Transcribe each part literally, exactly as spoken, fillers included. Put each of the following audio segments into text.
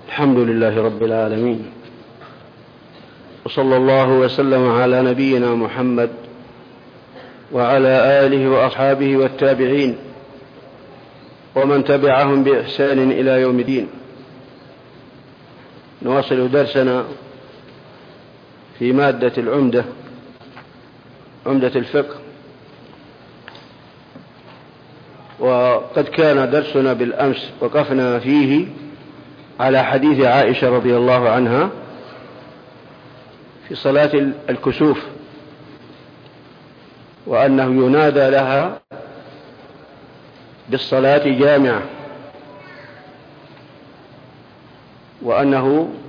الحمد لله رب العالمين، وصلى الله وسلم على نبينا محمد وعلى آله وأصحابه والتابعين ومن تبعهم بإحسان إلى يوم الدين. نواصل درسنا في مادة العمدة، عمدة الفقه، وقد كان درسنا بالأمس وقفنا فيه على حديث عائشة رضي الله عنها في صلاة الكسوف، وأنه ينادى لها بالصلاة جامعة، وأنه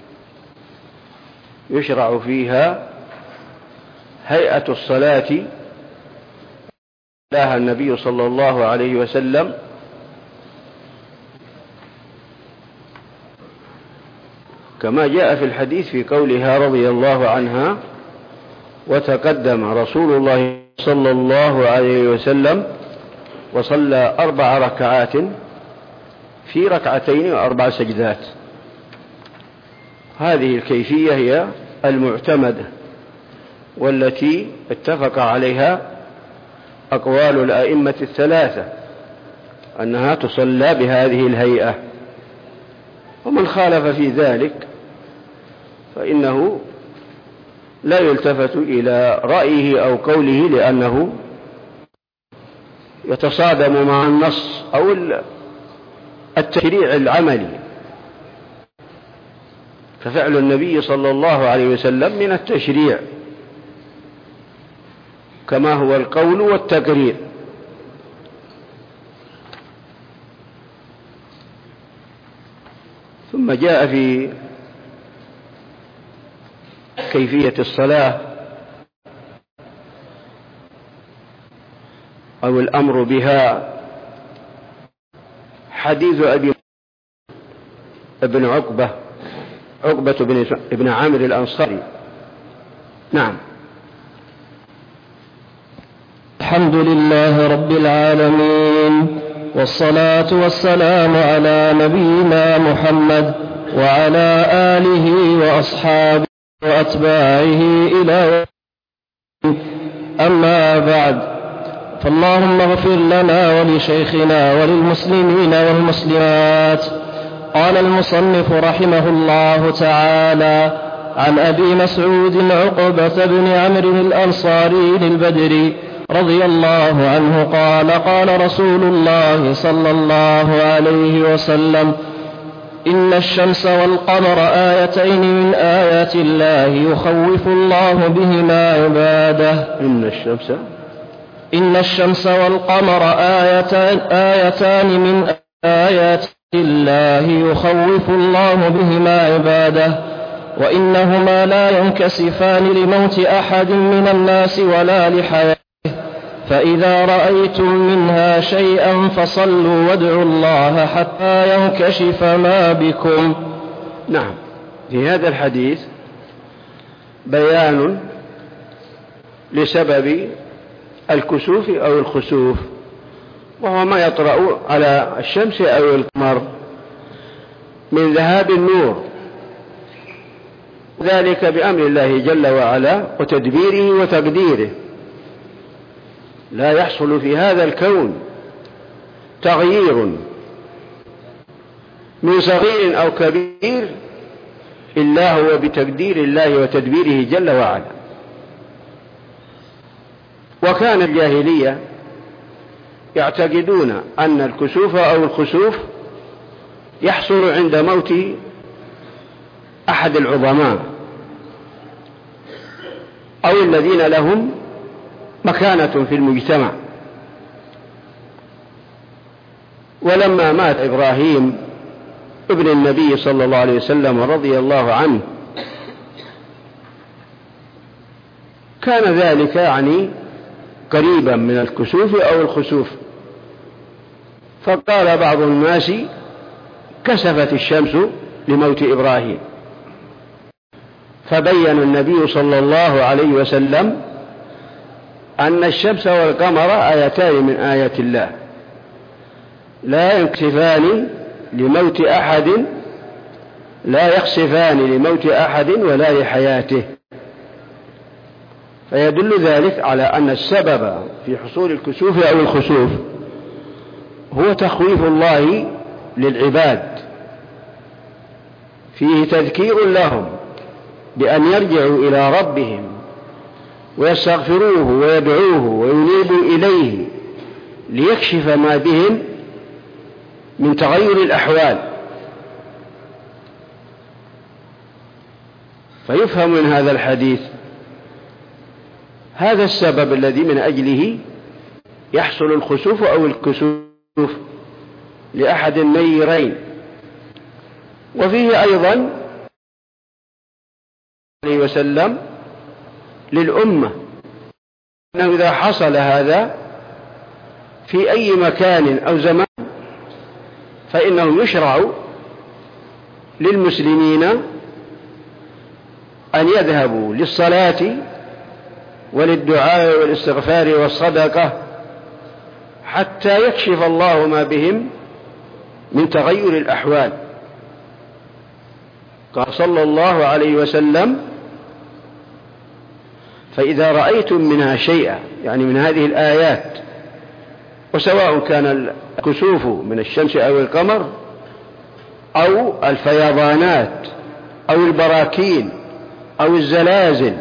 يشرع فيها هيئة الصلاة لها النبي صلى الله عليه وسلم كما جاء في الحديث في قولها رضي الله عنها: وتقدم رسول الله صلى الله عليه وسلم وصلى أربع ركعات في ركعتين وأربع سجدات. هذه الكيفية هي المعتمدة والتي اتفق عليها أقوال الأئمة الثلاثة أنها تصلى بهذه الهيئة، ومن خالف في ذلك فإنه لا يلتفت إلى رأيه أو قوله، لأنه يتصادم مع النص أو التشريع العملي، ففعل النبي صلى الله عليه وسلم من التشريع كما هو القول والتقرير. ثم جاء في كيفية الصلاة أو الأمر بها حديث أبي ابن عقبة عقبة بن ابن عامر الأنصاري. نعم. الحمد لله رب العالمين، والصلاة والسلام على نبينا محمد وعلى آله وأصحابه وأتباعه إلى يوم. أما بعد، فاللهم اغفر لنا ولشيخنا وللمسلمين والمسلمات. قال المصنف رحمه الله تعالى: عن أبي مسعود عقبة بن عمرو الأنصاري البدري رضي الله عنه قال: قال رسول الله صلى الله عليه وسلم: إن الشمس والقمر آيتين من آيات الله يخوف الله بهما عباده. إن الشمس إن الشمس والقمر آيتان, آيتان من آيات الله يخوف الله بهما عباده، وإنهما لا ينكسفان لموت أحد من الناس ولا لحياته، فإذا رأيتم منها شيئا فصلوا وادعوا الله حتى ينكشف ما بكم. نعم. في هذا الحديث بيان لسبب الكسوف أو الخسوف، وهو ما يطرأ على الشمس أو القمر من ذهاب النور، ذلك بأمر الله جل وعلا وتدبيره وتقديره. لا يحصل في هذا الكون تغيير من صغير أو كبير إلا هو بتقدير الله وتدبيره جل وعلا. وكان الجاهلية يعتقدون أن الكسوف أو الخسوف يحصل عند موت أحد العظماء أو الذين لهم مكانة في المجتمع. ولما مات إبراهيم ابن النبي صلى الله عليه وسلم رضي الله عنه كان ذلك يعني قريبا من الكسوف أو الخسوف، فقال بعض الناس: كسفت الشمس لموت إبراهيم، فبين النبي صلى الله عليه وسلم أن الشمس والقمر آيتان من آيات الله لا ينكسفان لموت أحد لا يخسفان لموت أحد ولا لحياته. فيدل ذلك على أن السبب في حصول الكسوف أو الخسوف هو تخويف الله للعباد، فيه تذكير لهم بأن يرجعوا إلى ربهم ويستغفروه ويدعوه وينيبوا إليه ليكشف ما بهم من تغير الأحوال. فيفهم من هذا الحديث هذا السبب الذي من أجله يحصل الخسوف أو الكسوف لأحد النيرين. وفيه أيضا عليه وسلم للأمة أنه إذا حصل هذا في أي مكان أو زمان فإنه يشرع للمسلمين أن يذهبوا للصلاة وللدعاء والاستغفار والصدقة حتى يكشف الله ما بهم من تغير الأحوال. قال صلى الله عليه وسلم: فإذا رأيتم منها شيئا، يعني من هذه الآيات، وسواء كان الكسوف من الشمس أو القمر أو الفيضانات أو البراكين أو الزلازل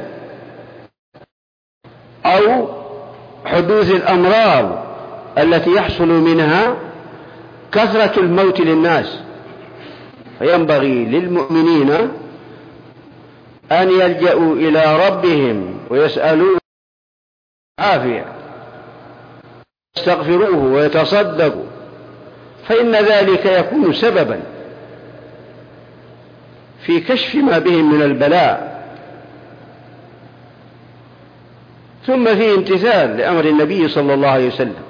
أو حدوث الأمراض التي يحصل منها كثرة الموت للناس، فينبغي للمؤمنين أن يلجأوا إلى ربهم ويسألوه عافية، يستغفروه ويتصدقوا، فإن ذلك يكون سببا في كشف ما بهم من البلاء. ثم فيه امتثال لأمر النبي صلى الله عليه وسلم.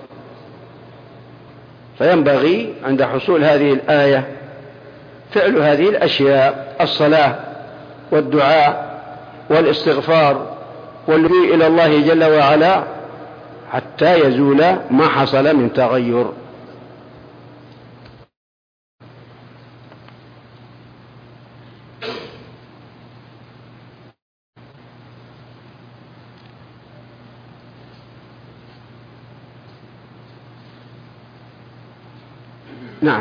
فينبغي عند حصول هذه الآية فعل هذه الأشياء: الصلاة والدعاء والاستغفار واللجوء إلى الله جل وعلا حتى يزول ما حصل من تغير. نعم.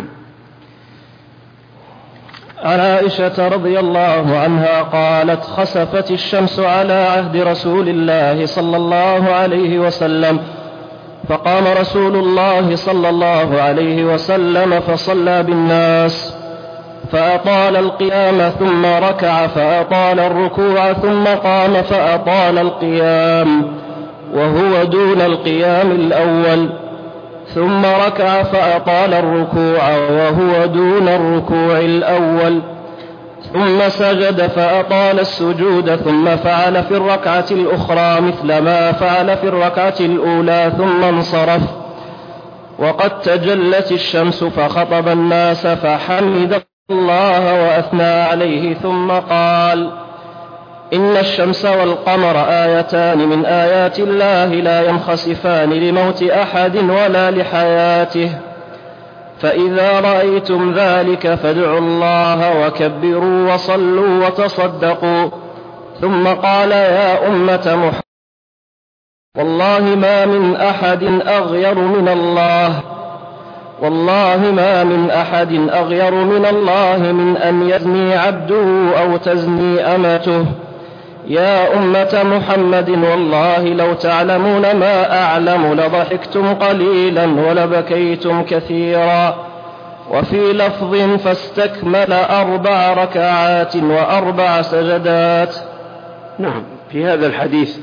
عن عائشة رضي الله عنها قالت: خسفت الشمس على عهد رسول الله صلى الله عليه وسلم، فقام رسول الله صلى الله عليه وسلم فصلى بالناس، فأطال القيام ثم ركع فأطال الركوع ثم قام فأطال القيام وهو دون القيام الأول، ثم ركع فأطال الركوع وهو دون الركوع الأول، ثم سجد فأطال السجود، ثم فعل في الركعة الأخرى مثل ما فعل في الركعة الأولى، ثم انصرف. وقد تجلت الشمس فخطب الناس فحمد الله وأثنى عليه، ثم قال: إن الشمس والقمر آيتان من آيات الله لا ينخسفان لموت أحد ولا لحياته، فإذا رأيتم ذلك فادعوا الله وكبروا وصلوا وتصدقوا. ثم قال: يا أمة محمد، والله ما من أحد أغير من الله والله ما من أحد أغير من الله من أن يزني عبده أو تزني أمته. يا أمة محمد، والله لو تعلمون ما أعلم لضحكتم قليلا ولبكيتم كثيرا. وفي لفظ: فاستكمل أربع ركعات وأربع سجدات. نعم. في هذا الحديث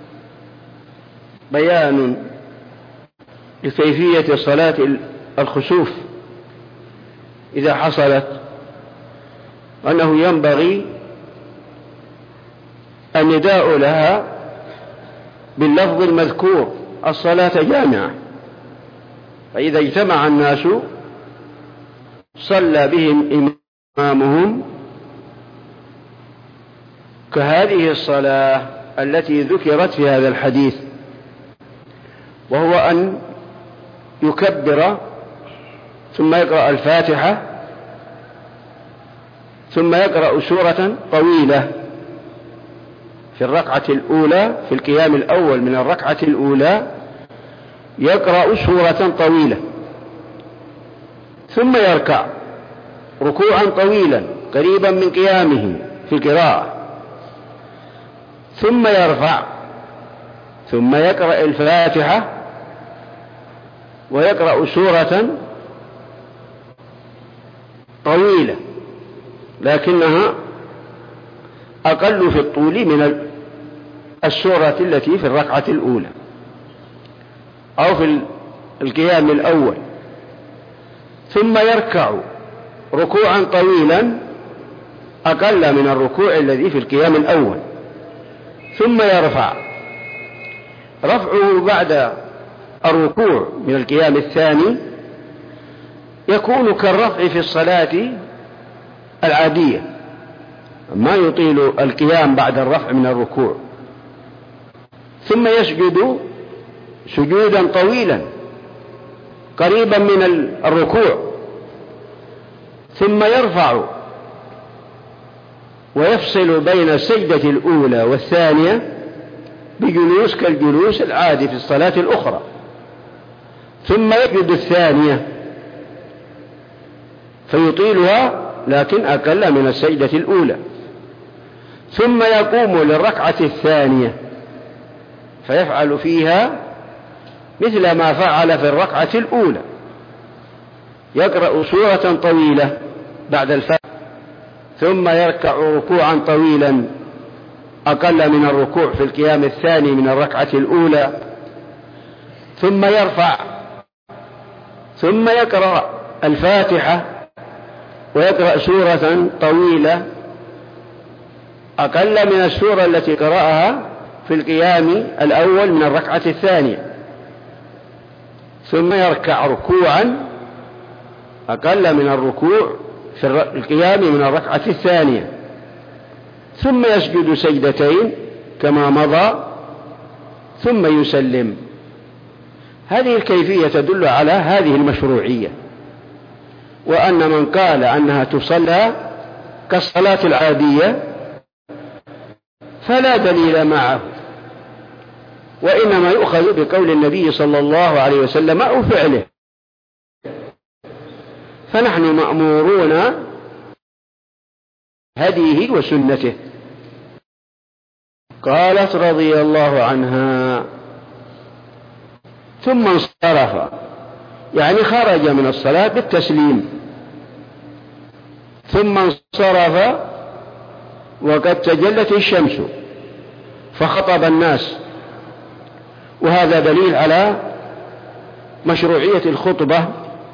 بيان لكيفية صلاة الخسوف إذا حصلت، أنه ينبغي النداء لها باللفظ المذكور: الصلاة جامعة. فإذا اجتمع الناس صلى بهم إمامهم كهذه الصلاة التي ذكرت في هذا الحديث، وهو أن يكبر ثم يقرأ الفاتحة ثم يقرأ سورة طويلة في الركعة الأولى، في القيام الأول من الركعة الأولى يقرأ سورة طويلة، ثم يركع ركوعا طويلا قريبا من قيامه في القراءة، ثم يرفع، ثم يقرأ الفاتحة ويقرأ سورة طويلة لكنها أقل في الطول من السورة التي في الركعة الأولى أو في القيام الأول، ثم يركع ركوعا طويلا أقل من الركوع الذي في القيام الأول، ثم يرفع. رفعه بعد الركوع من القيام الثاني يكون كالرفع في الصلاة العادية، ما يطيل القيام بعد الرفع من الركوع، ثم يسجد سجودا طويلا قريبا من الركوع، ثم يرفع ويفصل بين السجدة الأولى والثانية بجلوس كالجلوس العادي في الصلاة الأخرى، ثم يسجد الثانية فيطيلها لكن أقل من السجدة الأولى، ثم يقوم للركعة الثانية فيفعل فيها مثل ما فعل في الركعة الأولى، يقرأ سورة طويلة بعد الفاتحة، ثم يركع ركوعا طويلا أقل من الركوع في القيام الثاني من الركعة الأولى، ثم يرفع، ثم يقرأ الفاتحة ويقرأ سورة طويلة أقل من السورة التي قرأها في القيام الأول من الركعة الثانية، ثم يركع ركوعا أقل من الركوع في القيام من الركعة الثانية، ثم يسجد سجدتين كما مضى، ثم يسلم. هذه الكيفية تدل على هذه المشروعية، وأن من قال أنها تصلى كالصلاة العادية فلا دليل معه، وإنما يؤخذ بقول النبي صلى الله عليه وسلم أو فعله، فنحن مأمورون هديه وسنته. قالت رضي الله عنها: ثم انصرف، يعني خرج من الصلاة بالتسليم، ثم انصرف وقد تجلت الشمس فخطب الناس، وهذا دليل على مشروعية الخطبة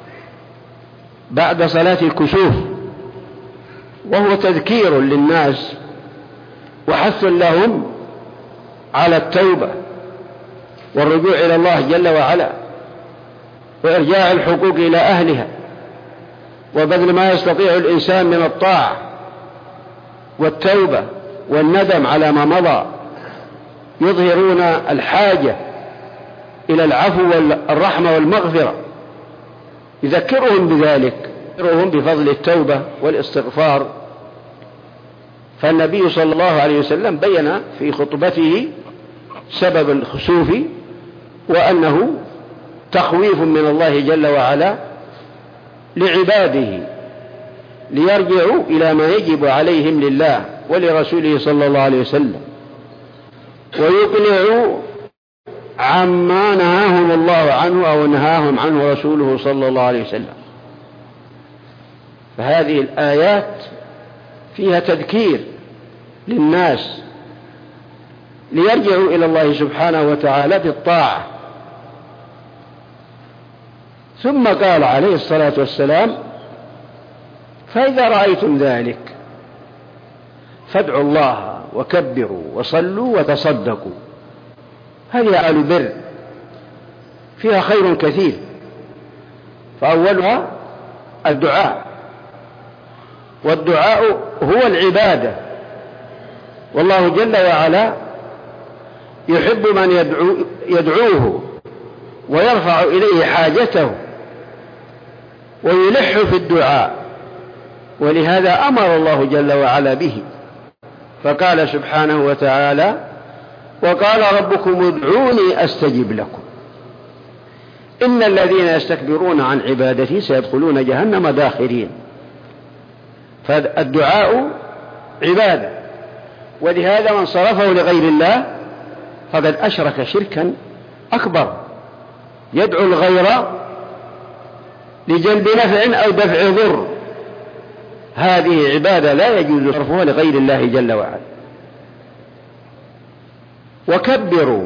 بعد صلاة الكسوف، وهو تذكير للناس وحث لهم على التوبة والرجوع إلى الله جل وعلا، وإرجاع الحقوق إلى أهلها، وبذل ما يستطيع الإنسان من الطاعة والتوبة والندم على ما مضى، يظهرون الحاجة إلى العفو والرحمة والمغفرة، يذكرهم بذلك، يذكرهم بفضل التوبة والاستغفار. فالنبي صلى الله عليه وسلم بين في خطبته سبب الخسوف، وأنه تخويف من الله جل وعلا لعباده ليرجعوا إلى ما يجب عليهم لله ولرسوله صلى الله عليه وسلم، ويقلعوا عما نهاهم الله عنه أو نهاهم عنه رسوله صلى الله عليه وسلم. فهذه الآيات فيها تذكير للناس ليرجعوا إلى الله سبحانه وتعالى بالطاعة. ثم قال عليه الصلاة والسلام: فإذا رأيتم ذلك فادعوا الله وكبروا وصلوا وتصدقوا. هذه أعمال بر فيها خير كثير، فأولها الدعاء، والدعاء هو العبادة، والله جل وعلا يحب من يدعو يدعوه ويرفع إليه حاجته ويلح في الدعاء، ولهذا أمر الله جل وعلا به، فقال سبحانه وتعالى: وقال ربكم ادعوني أستجب لكم إن الذين يستكبرون عن عبادتي سيدخلون جهنم داخرين. فالدعاء عبادة، ولهذا من صرفه لغير الله فقد أشرك شركا أكبر، يدعو الغير لجلب نفع أو دفع ضر، هذه عبادة لا يجوز صرفها لغير الله جل وعلا. وكبروا،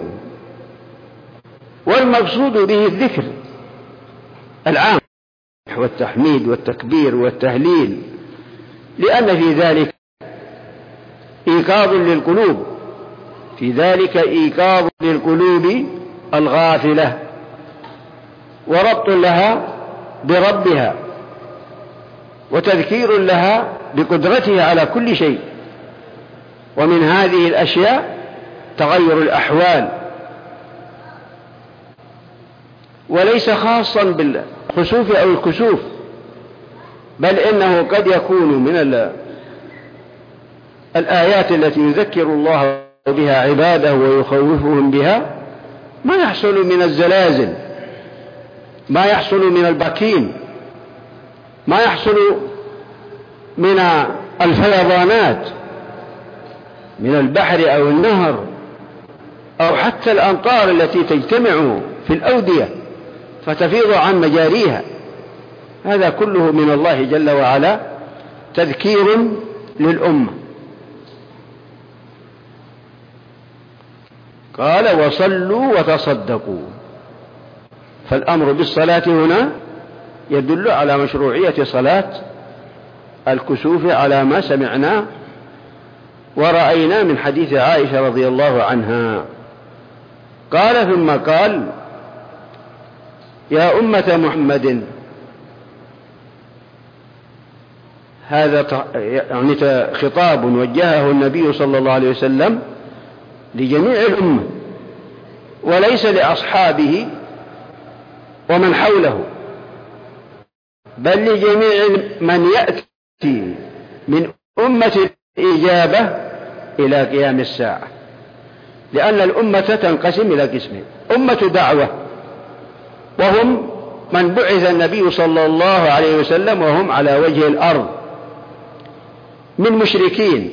والمقصود به الذكر العام والتحميد والتكبير والتهليل، لأن في ذلك إيقاظ للقلوب، في ذلك إيقاظ للقلوب الغافلة، وربط لها بربها، وتذكير لها بقدرتها على كل شيء. ومن هذه الأشياء تغير الأحوال، وليس خاصا بالخسوف أو الكسوف، بل إنه قد يكون من الآيات التي يذكر الله بها عباده ويخوفهم بها ما يحصل من الزلازل، ما يحصل من البراكين، ما يحصل من الفيضانات من البحر أو النهر، أو حتى الأمطار التي تجتمع في الأودية فتفيض عن مجاريها، هذا كله من الله جل وعلا تذكير للأمة. قال: وصلوا وتصدقوا. فالأمر بالصلاة هنا يدل على مشروعية صلاة الكسوف على ما سمعنا ورأينا من حديث عائشة رضي الله عنها. قال: ثم قال: يا أمة محمد. هذا يعني خطاب وجهه النبي صلى الله عليه وسلم لجميع الأمة، وليس لأصحابه ومن حوله، بل لجميع من يأتي من أمة الإجابة إلى قيام الساعة، لأن الأمة تنقسم إلى قسمين: أمة دعوة، وهم من بعث النبي صلى الله عليه وسلم وهم على وجه الأرض من مشركين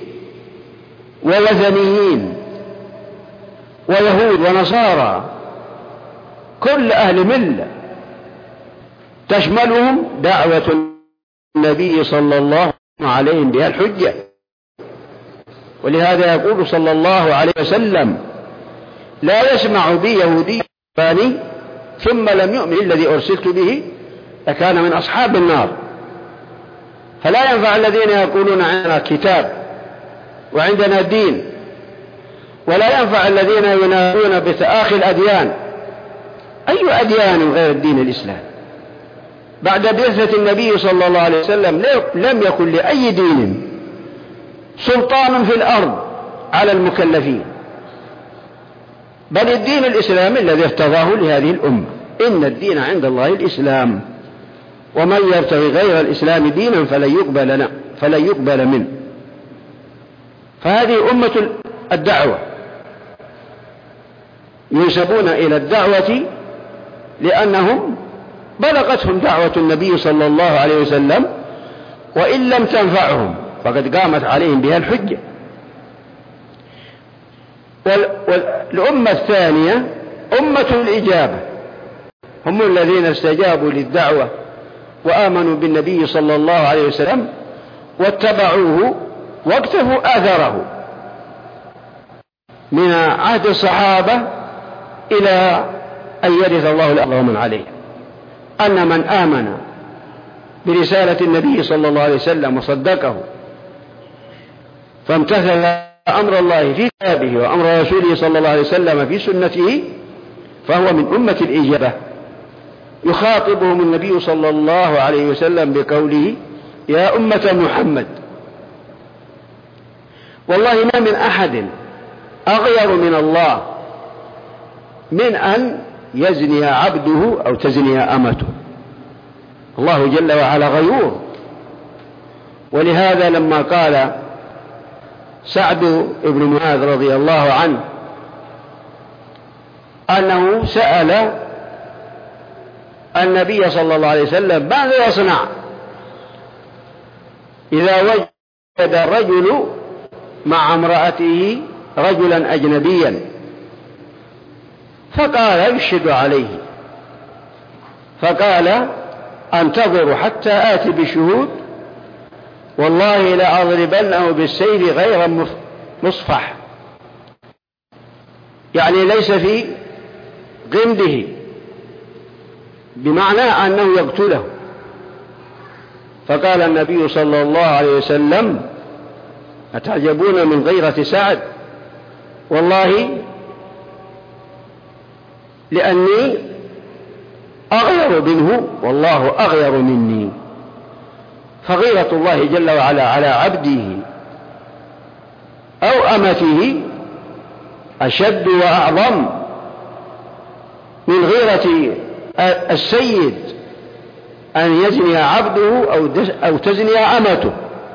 ووثنيين ويهود ونصارى، كل أهل ملة تشملهم دعوة النبي صلى الله عليه بها الحجة. ولهذا يقول صلى الله عليه وسلم: لا يسمع بي يهودي ثاني ثم لم يؤمن الذي أرسلت به لكان من أصحاب النار. فلا ينفع الذين يقولون عندنا كتاب وعندنا دين، ولا ينفع الذين ينادون بتآخي الأديان. أي أديان غير الدين الإسلام؟ بعد بعثة النبي صلى الله عليه وسلم لم يكن لأي دين سلطان في الأرض على المكلفين، بل الدين الإسلامي الذي ارتضاه لهذه الأمة. إن الدين عند الله الإسلام، ومن يبتغي غير الإسلام دينا فلن يقبل فلن يقبل منه. فهذه أمة الدعوة، ينسبون إلى الدعوة لأنهم بلغتهم دعوة النبي صلى الله عليه وسلم، وإن لم تنفعهم فقد قامت عليهم بها الحجة. والأمة الثانية أمة الإجابة، هم الذين استجابوا للدعوة وآمنوا بالنبي صلى الله عليه وسلم واتبعوه واقتفوا آثره من عهد الصحابة إلى أن يرث الله الأرض ومن عليه. أن من آمن برسالة النبي صلى الله عليه وسلم وصدقه فامتثل أمر الله في كتابه وأمر رسوله صلى الله عليه وسلم في سنته فهو من أمة الإجابة. يخاطبهم النبي صلى الله عليه وسلم بقوله: يا أمة محمد. والله ما من أحد أغير من الله من أن يزني عبده أو تزني أمته. الله جل وعلا غيور، ولهذا لما قال سعد بن معاذ رضي الله عنه أنه سأل النبي صلى الله عليه وسلم ماذا يصنع إذا وجد الرجل مع امرأته رجلا أجنبيا، فقال يشهد عليه، فقال أنتظر حتى آتي بشهود، والله لأضربنه بالسيف غير مصفح، يعني ليس في غمده، بمعنى أنه يقتله. فقال النبي صلى الله عليه وسلم أتعجبون من غيرة سعد؟ والله لأني أغير منه والله أغير مني. فغيرة الله جل وعلا على عبده أو أمته أشد وأعظم من غيرة السيد أن يزني عبده أو تزني أمته.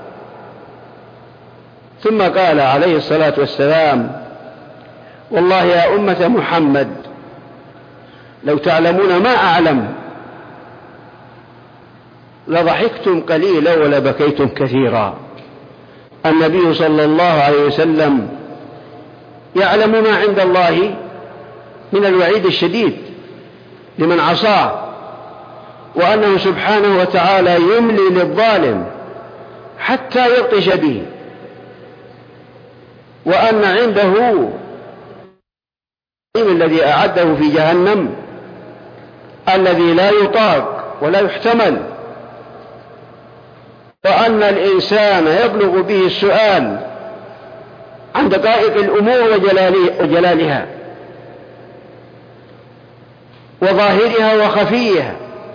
ثم قال عليه الصلاة والسلام والله يا أمة محمد لو تعلمون ما أعلم لضحكتم قليلا ولبكيتم كثيرا. النبي صلى الله عليه وسلم يعلم ما عند الله من الوعيد الشديد لمن عصاه، وأنه سبحانه وتعالى يملي للظالم حتى يبطش به، وأن عنده الذي أعده في جهنم الذي لا يطاق ولا يحتمل، وأن الإنسان يبلغ به السؤال عن دقائق الأمور وجلالها وظاهرها وخفيها.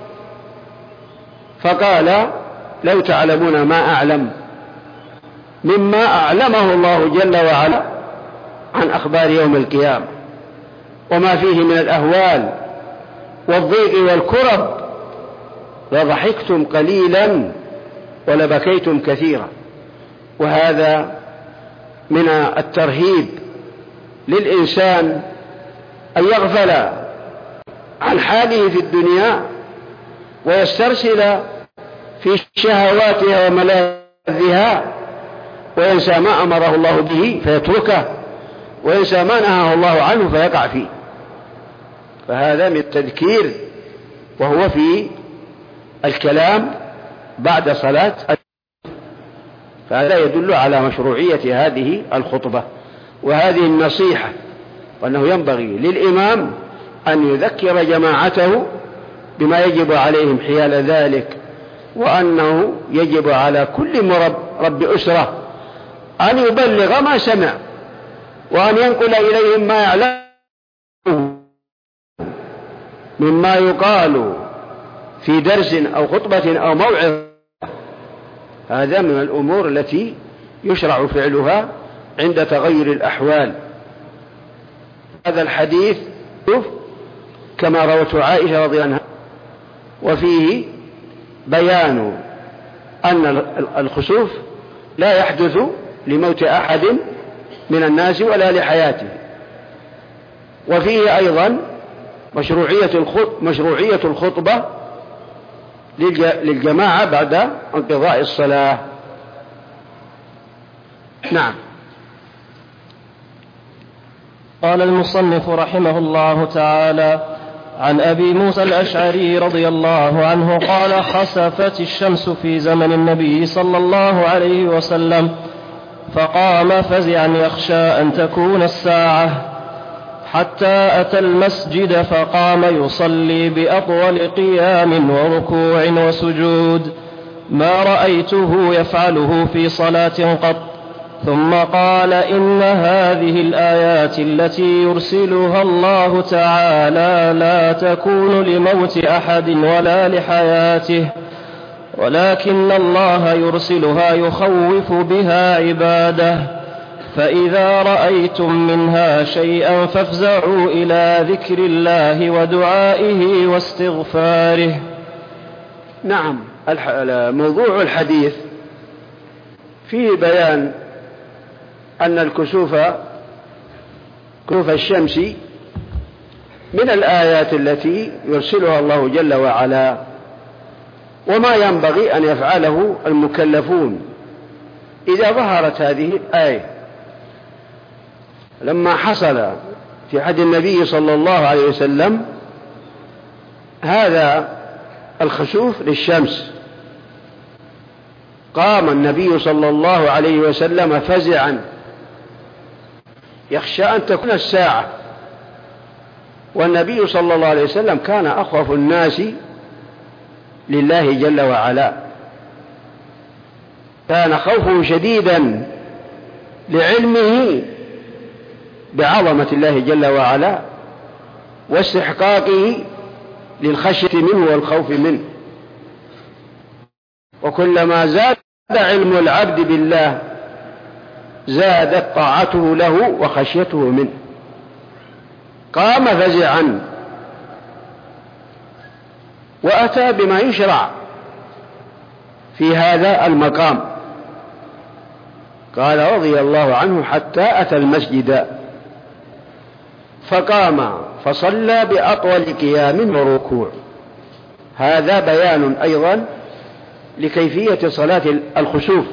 فقال لو تعلمون ما أعلم مما أعلمه الله جل وعلا عن أخبار يوم القيامة وما فيه من الأهوال والضيق والكرب لضحكتم قليلا ولبكيتم كثيرا. وهذا من الترهيب للإنسان أن يغفل عن حاله في الدنيا ويسترسل في شهواتها وملاذها وينسى ما أمره الله به فيتركه، وينسى ما نهاه الله عنه فيقع فيه. فهذا من التذكير، وهو في الكلام بعد صلاة. فهذا يدل على مشروعية هذه الخطبة وهذه النصيحة، وأنه ينبغي للإمام أن يذكر جماعته بما يجب عليهم حيال ذلك، وأنه يجب على كل مرب رب أسرة أن يبلغ ما سمع وأن ينقل إليهم ما يعلم مما يقال في درس أو خطبة أو موعظة. هذا من الأمور التي يشرع فعلها عند تغير الأحوال. هذا الحديث كما روته عائشة رضي الله عنها، وفيه بيان أن الخسوف لا يحدث لموت أحد من الناس ولا لحياته. وفيه أيضا مشروعية الخطبة للجماعة بعد انقضاء الصلاة. نعم. قال المصنف رحمه الله تعالى: عن أبي موسى الأشعري رضي الله عنه قال: خسفت الشمس في زمن النبي صلى الله عليه وسلم، فقام فزعا يخشى أن تكون الساعة، حتى أتى المسجد فقام يصلي بأطول قيام وركوع وسجود ما رأيته يفعله في صلاة قط. ثم قال: إن هذه الآيات التي يرسلها الله تعالى لا تكون لموت أحد ولا لحياته، ولكن الله يرسلها يخوف بها عباده، فإذا رأيتم منها شيئا فافزعوا إلى ذكر الله ودعائه واستغفاره. نعم. موضوع الحديث فيه بيان أن الكسوف كسوف الشمس من الآيات التي يرسلها الله جل وعلا، وما ينبغي أن يفعله المكلفون إذا ظهرت هذه الآية. لما حصل في عهد النبي صلى الله عليه وسلم هذا الخسوف للشمس، قام النبي صلى الله عليه وسلم فزعا يخشى أن تكون الساعة، والنبي صلى الله عليه وسلم كان أخوف الناس لله جل وعلا، كان خوفه شديدا لعلمه بعظمة الله جل وعلا واستحقاقه للخشية منه والخوف منه. وكلما زاد علم العبد بالله زادت طاعته له وخشيته منه. قام فزعا وأتى بما يشرع في هذا المقام. قال رضي الله عنه حتى أتى المسجد فقام فصلى بأطول قيام وركوع. هذا بيان أيضا لكيفية صلاة الخسوف،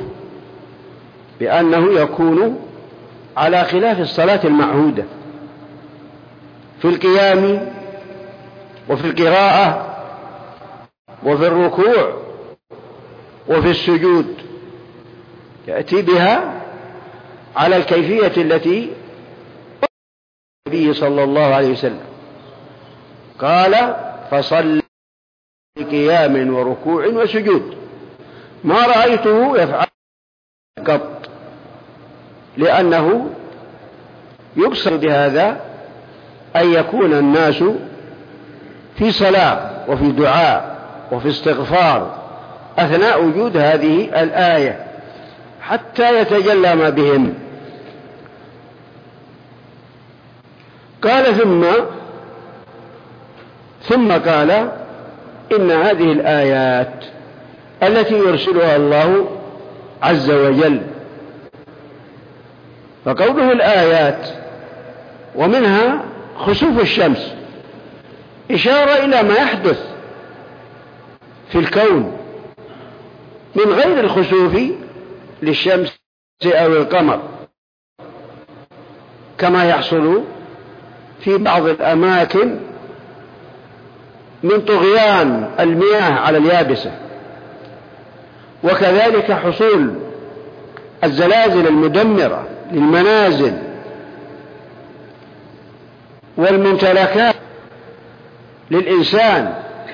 بأنه يكون على خلاف الصلاة المعهودة في القيام وفي القراءة وفي الركوع وفي السجود، يأتي بها على الكيفية التي النبي صلى الله عليه وسلم قال فصل بقيام وركوع وسجود، ما رأيته يفعل قط، لأنه يقصد بهذا أن يكون الناس في صلاة وفي دعاء وفي استغفار أثناء وجود هذه الآية حتى يتجلى ما بهم. قال ثم ثم قال إن هذه الآيات التي يرسلها الله عز وجل، فقوله الآيات ومنها خسوف الشمس إشارة إلى ما يحدث في الكون من غير الخسوف للشمس أو القمر، كما يحصل في بعض الأماكن من طغيان المياه على اليابسة، وكذلك حصول الزلازل المدمرة للمنازل والممتلكات للإنسان،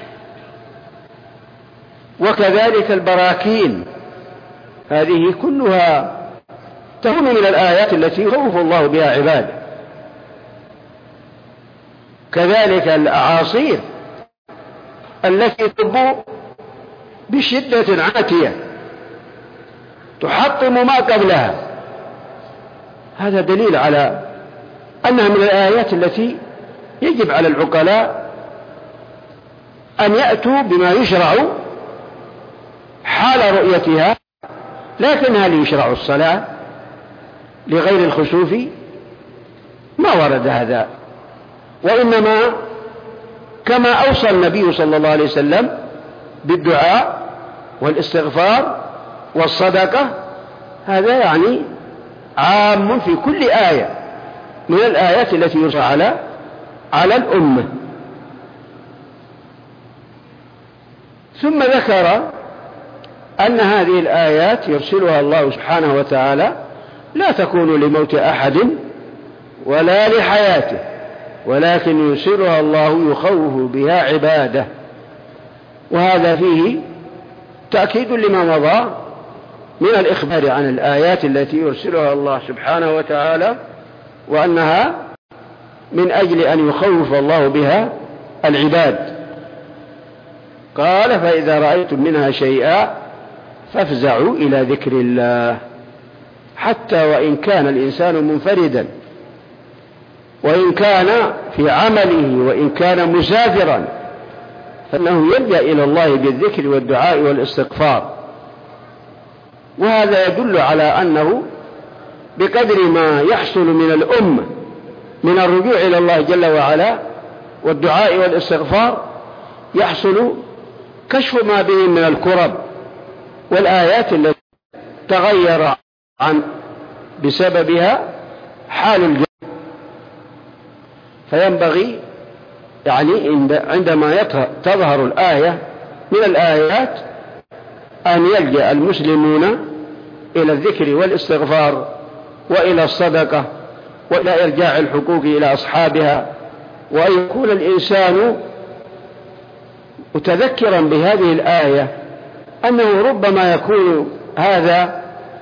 وكذلك البراكين. هذه كلها تكون من الآيات التي يخوف الله بها عباده. كذلك الأعاصير التي تب بشدة عاتية تحطم ما قبلها، هذا دليل على أنها من الآيات التي يجب على العقلاء أن يأتوا بما يشرع حال رؤيتها. لكن هل يشرع الصلاة لغير الخسوف؟ ما ورد هذا، وإنما كما أوصى النبي صلى الله عليه وسلم بالدعاء والاستغفار والصدقة، هذا يعني عام في كل آية من الآيات التي يرسل على على الأمة. ثم ذكر أن هذه الآيات يرسلها الله سبحانه وتعالى لا تكون لموت أحد ولا لحياته، ولكن يرسلها الله يخوف بها عباده. وهذا فيه تأكيد لما مضى من الإخبار عن الآيات التي يرسلها الله سبحانه وتعالى، وأنها من أجل أن يخوف الله بها العباد. قال فإذا رأيتم منها شيئا فافزعوا إلى ذكر الله، حتى وإن كان الإنسان منفردا، وإن كان في عمله، وإن كان مسافرا، فإنه يلجأ إلى الله بالذكر والدعاء والاستغفار. وهذا يدل على أنه بقدر ما يحصل من الأمة من الرجوع إلى الله جل وعلا والدعاء والاستغفار يحصل كشف ما بهم من الكرب والآيات التي تغير عن بسببها حال الجنة. فينبغي يعني عندما تظهر الآية من الآيات أن يلجأ المسلمون إلى الذكر والاستغفار وإلى الصدقة وإلى إرجاع الحقوق إلى أصحابها، وأن يكون الإنسان متذكرا بهذه الآية أنه ربما يكون هذا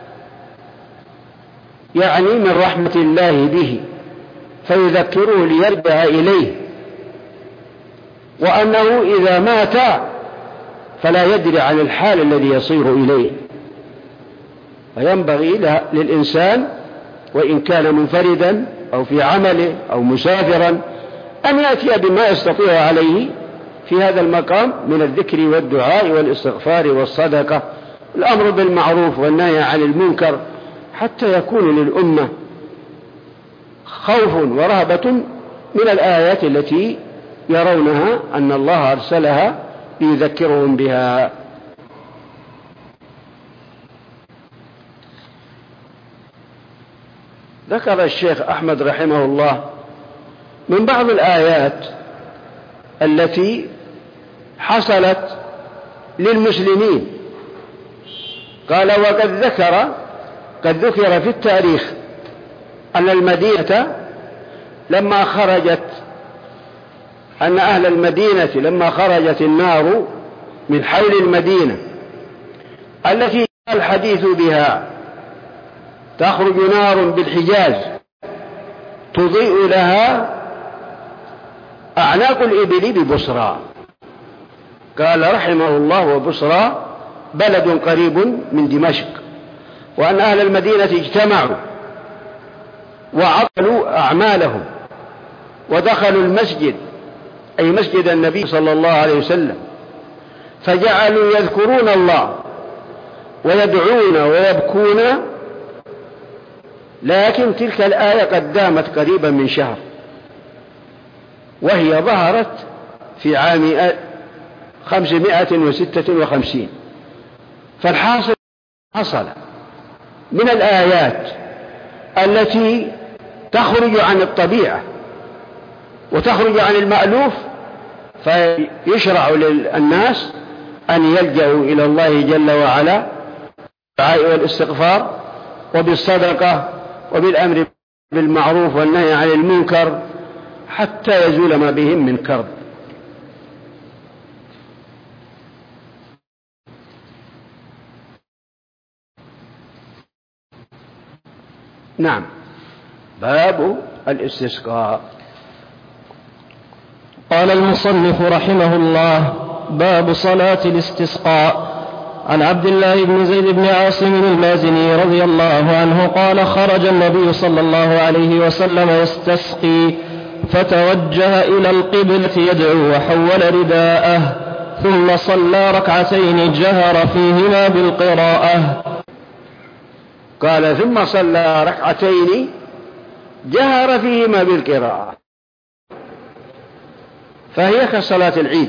يعني من رحمة الله به فيذكره ليرجع إليه، وأنه إذا مات فلا يدري عن الحال الذي يصير إليه. فينبغي للإنسان وإن كان منفردا أو في عمله أو مسافرا أن يأتي بما يستطيع عليه في هذا المقام من الذكر والدعاء والاستغفار والصدقة، الأمر بالمعروف والنهي عن المنكر، حتى يكون للأمة خوف ورهبة من الآيات التي يرونها أن الله أرسلها ليذكرهم بها. ذكر الشيخ أحمد رحمه الله من بعض الآيات التي حصلت للمسلمين، قال: وقد ذكر قد ذكر في التاريخ أن المدينة لما خرجت أن أهل المدينة لما خرجت النار من حول المدينة التي الحديث بها تخرج نار بالحجاز تضيء لها أعناق الإبل ببصرى. قال رحمه الله: وبصرى بلد قريب من دمشق، وأن أهل المدينة اجتمعوا وعطلوا أعمالهم ودخلوا المسجد أي مسجد النبي صلى الله عليه وسلم، فجعلوا يذكرون الله ويدعون ويبكون، لكن تلك الآية قد دامت قريبا من شهر، وهي ظهرت في عام خمسمائة وستة وخمسين. فالحاصل حصل من الآيات التي تخرج عن الطبيعة وتخرج عن المألوف، فيشرع للناس أن يلجأوا إلى الله جل وعلا بالدعاء والاستغفار وبالصدقة وبالأمر بالمعروف والنهي عن المنكر حتى يزول ما بهم من كرب. نعم. باب الاستسقاء. قال المصنف رحمه الله: باب صلاة الاستسقاء. عن عبد الله بن زيد بن عاصم المازني رضي الله عنه قال: خرج النبي صلى الله عليه وسلم يستسقي، فتوجه إلى القبلة يدعو وحول رداءه، ثم صلى ركعتين جهر فيهما بالقراءة. قال: ثم صلى ركعتين جهر فيهما بالقراءة، فهي كصلاة العيد.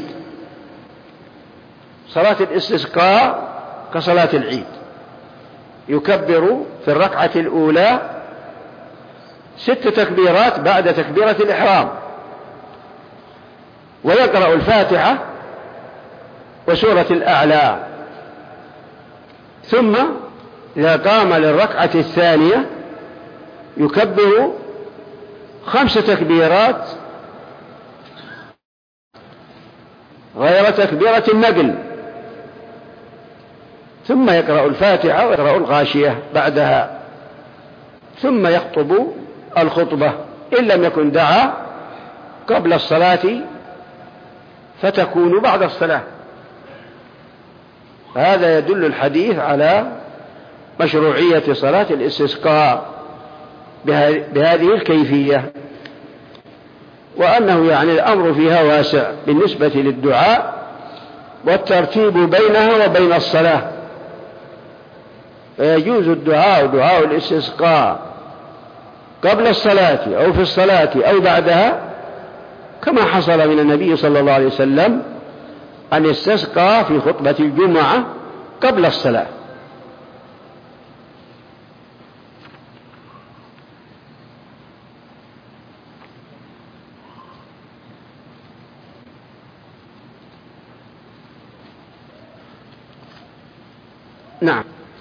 صلاة الاستسقاء كصلاة العيد، يكبر في الركعة الأولى ست تكبيرات بعد تكبيرة الإحرام، ويقرأ الفاتحة وسورة الأعلى، ثم إذا قام للركعة الثانية يكبر خمس تكبيرات غير تكبيرة النقل، ثم يقرأ الفاتحة ويقرأ الغاشية بعدها، ثم يخطب الخطبة إن لم يكن دعا قبل الصلاة فتكون بعد الصلاة. هذا يدل الحديث على مشروعية صلاة الاستسقاء بهذه الكيفية، وأنه يعني الأمر فيها واسع بالنسبة للدعاء والترتيب بينها وبين الصلاة، فيجوز الدعاء دعاء الاستسقاء قبل الصلاة أو في الصلاة أو بعدها، كما حصل من النبي صلى الله عليه وسلم أن استسقى في خطبة الجمعة قبل الصلاة. نعم.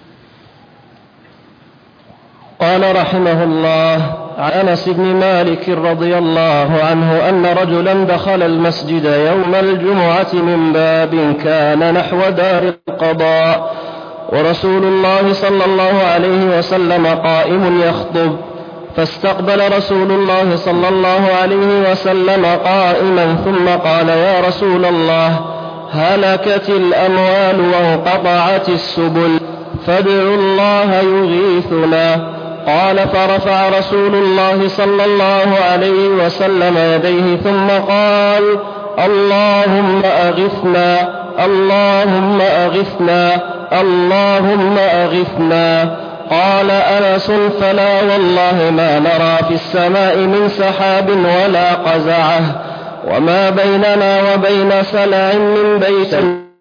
قال رحمه الله: عن أنس بن مالك رضي الله عنه أن رجلا دخل المسجد يوم الجمعة من باب كان نحو دار القضاء، ورسول الله صلى الله عليه وسلم قائم يخطب، فاستقبل رسول الله صلى الله عليه وسلم قائما ثم قال: يا رسول الله، هلكت الأموال وانقطعت السبل، فادعوا الله يغيثنا. قال: فرفع رسول الله صلى الله عليه وسلم يديه ثم قال: اللهم أغثنا، اللهم أغثنا، اللهم أغثنا. قال أنس: فلا والله ما نرى في السماء من سحاب ولا قزعه، وما بيننا وبين سلع من بيت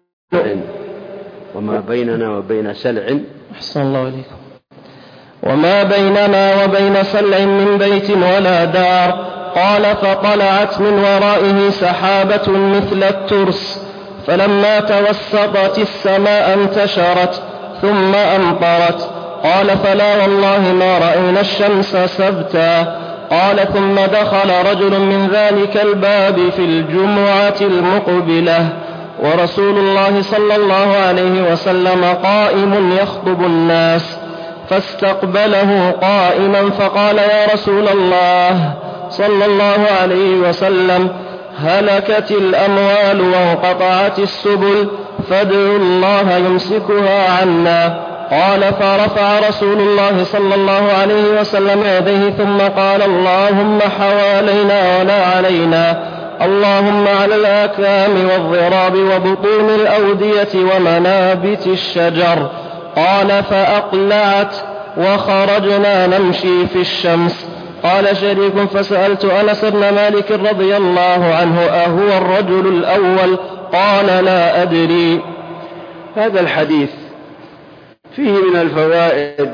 وما بيننا وبين سلع أحسن الله إليكم وما بيننا وبين سلع من بيت ولا دار. قال: فطلعت من ورائه سحابة مثل الترس، فلما توسطت السماء انتشرت ثم أمطرت. قال: فلا والله ما رأينا الشمس سبتا. قال: ثم دخل رجل من ذلك الباب في الجمعة المقبلة، ورسول الله صلى الله عليه وسلم قائم يخطب الناس، فاستقبله قائما فقال: يا رسول الله صلى الله عليه وسلم، هلكت الأموال وانقطعت السبل، فادعوا الله يمسكها عنا. قال: فرفع رسول الله صلى الله عليه وسلم يديه ثم قال: اللهم حوالينا ولا علينا، اللهم على الأكام والضراب وبطون الأودية ومنابت الشجر. قال: فأقلعت وخرجنا نمشي في الشمس. قال شريك: فسألت أنس بن مالك رضي الله عنه: أهو الرجل الأول؟ قال: لا أدري. هذا الحديث فيه من الفوائد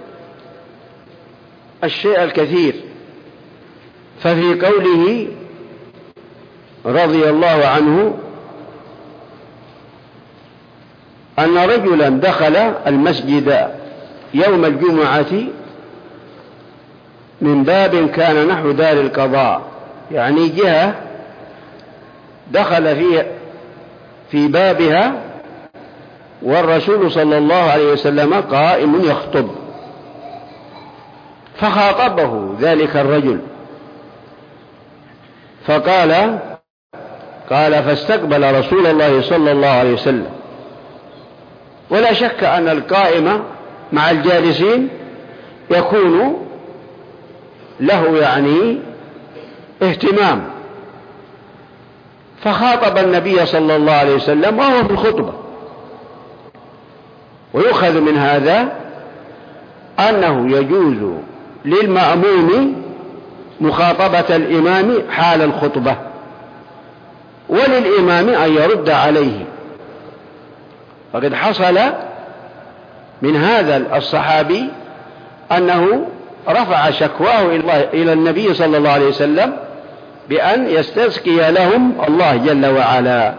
الشيء الكثير. ففي قوله رضي الله عنه أن رجلا دخل المسجد يوم الجمعة من باب كان نحو دار القضاء، يعني جهة دخل في في بابها والرسول صلى الله عليه وسلم قائم يخطب، فخاطبه ذلك الرجل فقال قال فاستقبل رسول الله صلى الله عليه وسلم. ولا شك أن القائم مع الجالسين يكون له يعني اهتمام، فخاطب النبي صلى الله عليه وسلم وهو في الخطبة. ويؤخذ من هذا أنه يجوز للمأموم مخاطبة الإمام حال الخطبة، وللإمام أن يرد عليه. فقد حصل من هذا الصحابي أنه رفع شكواه إلى النبي صلى الله عليه وسلم بأن يستسقي لهم الله جل وعلا،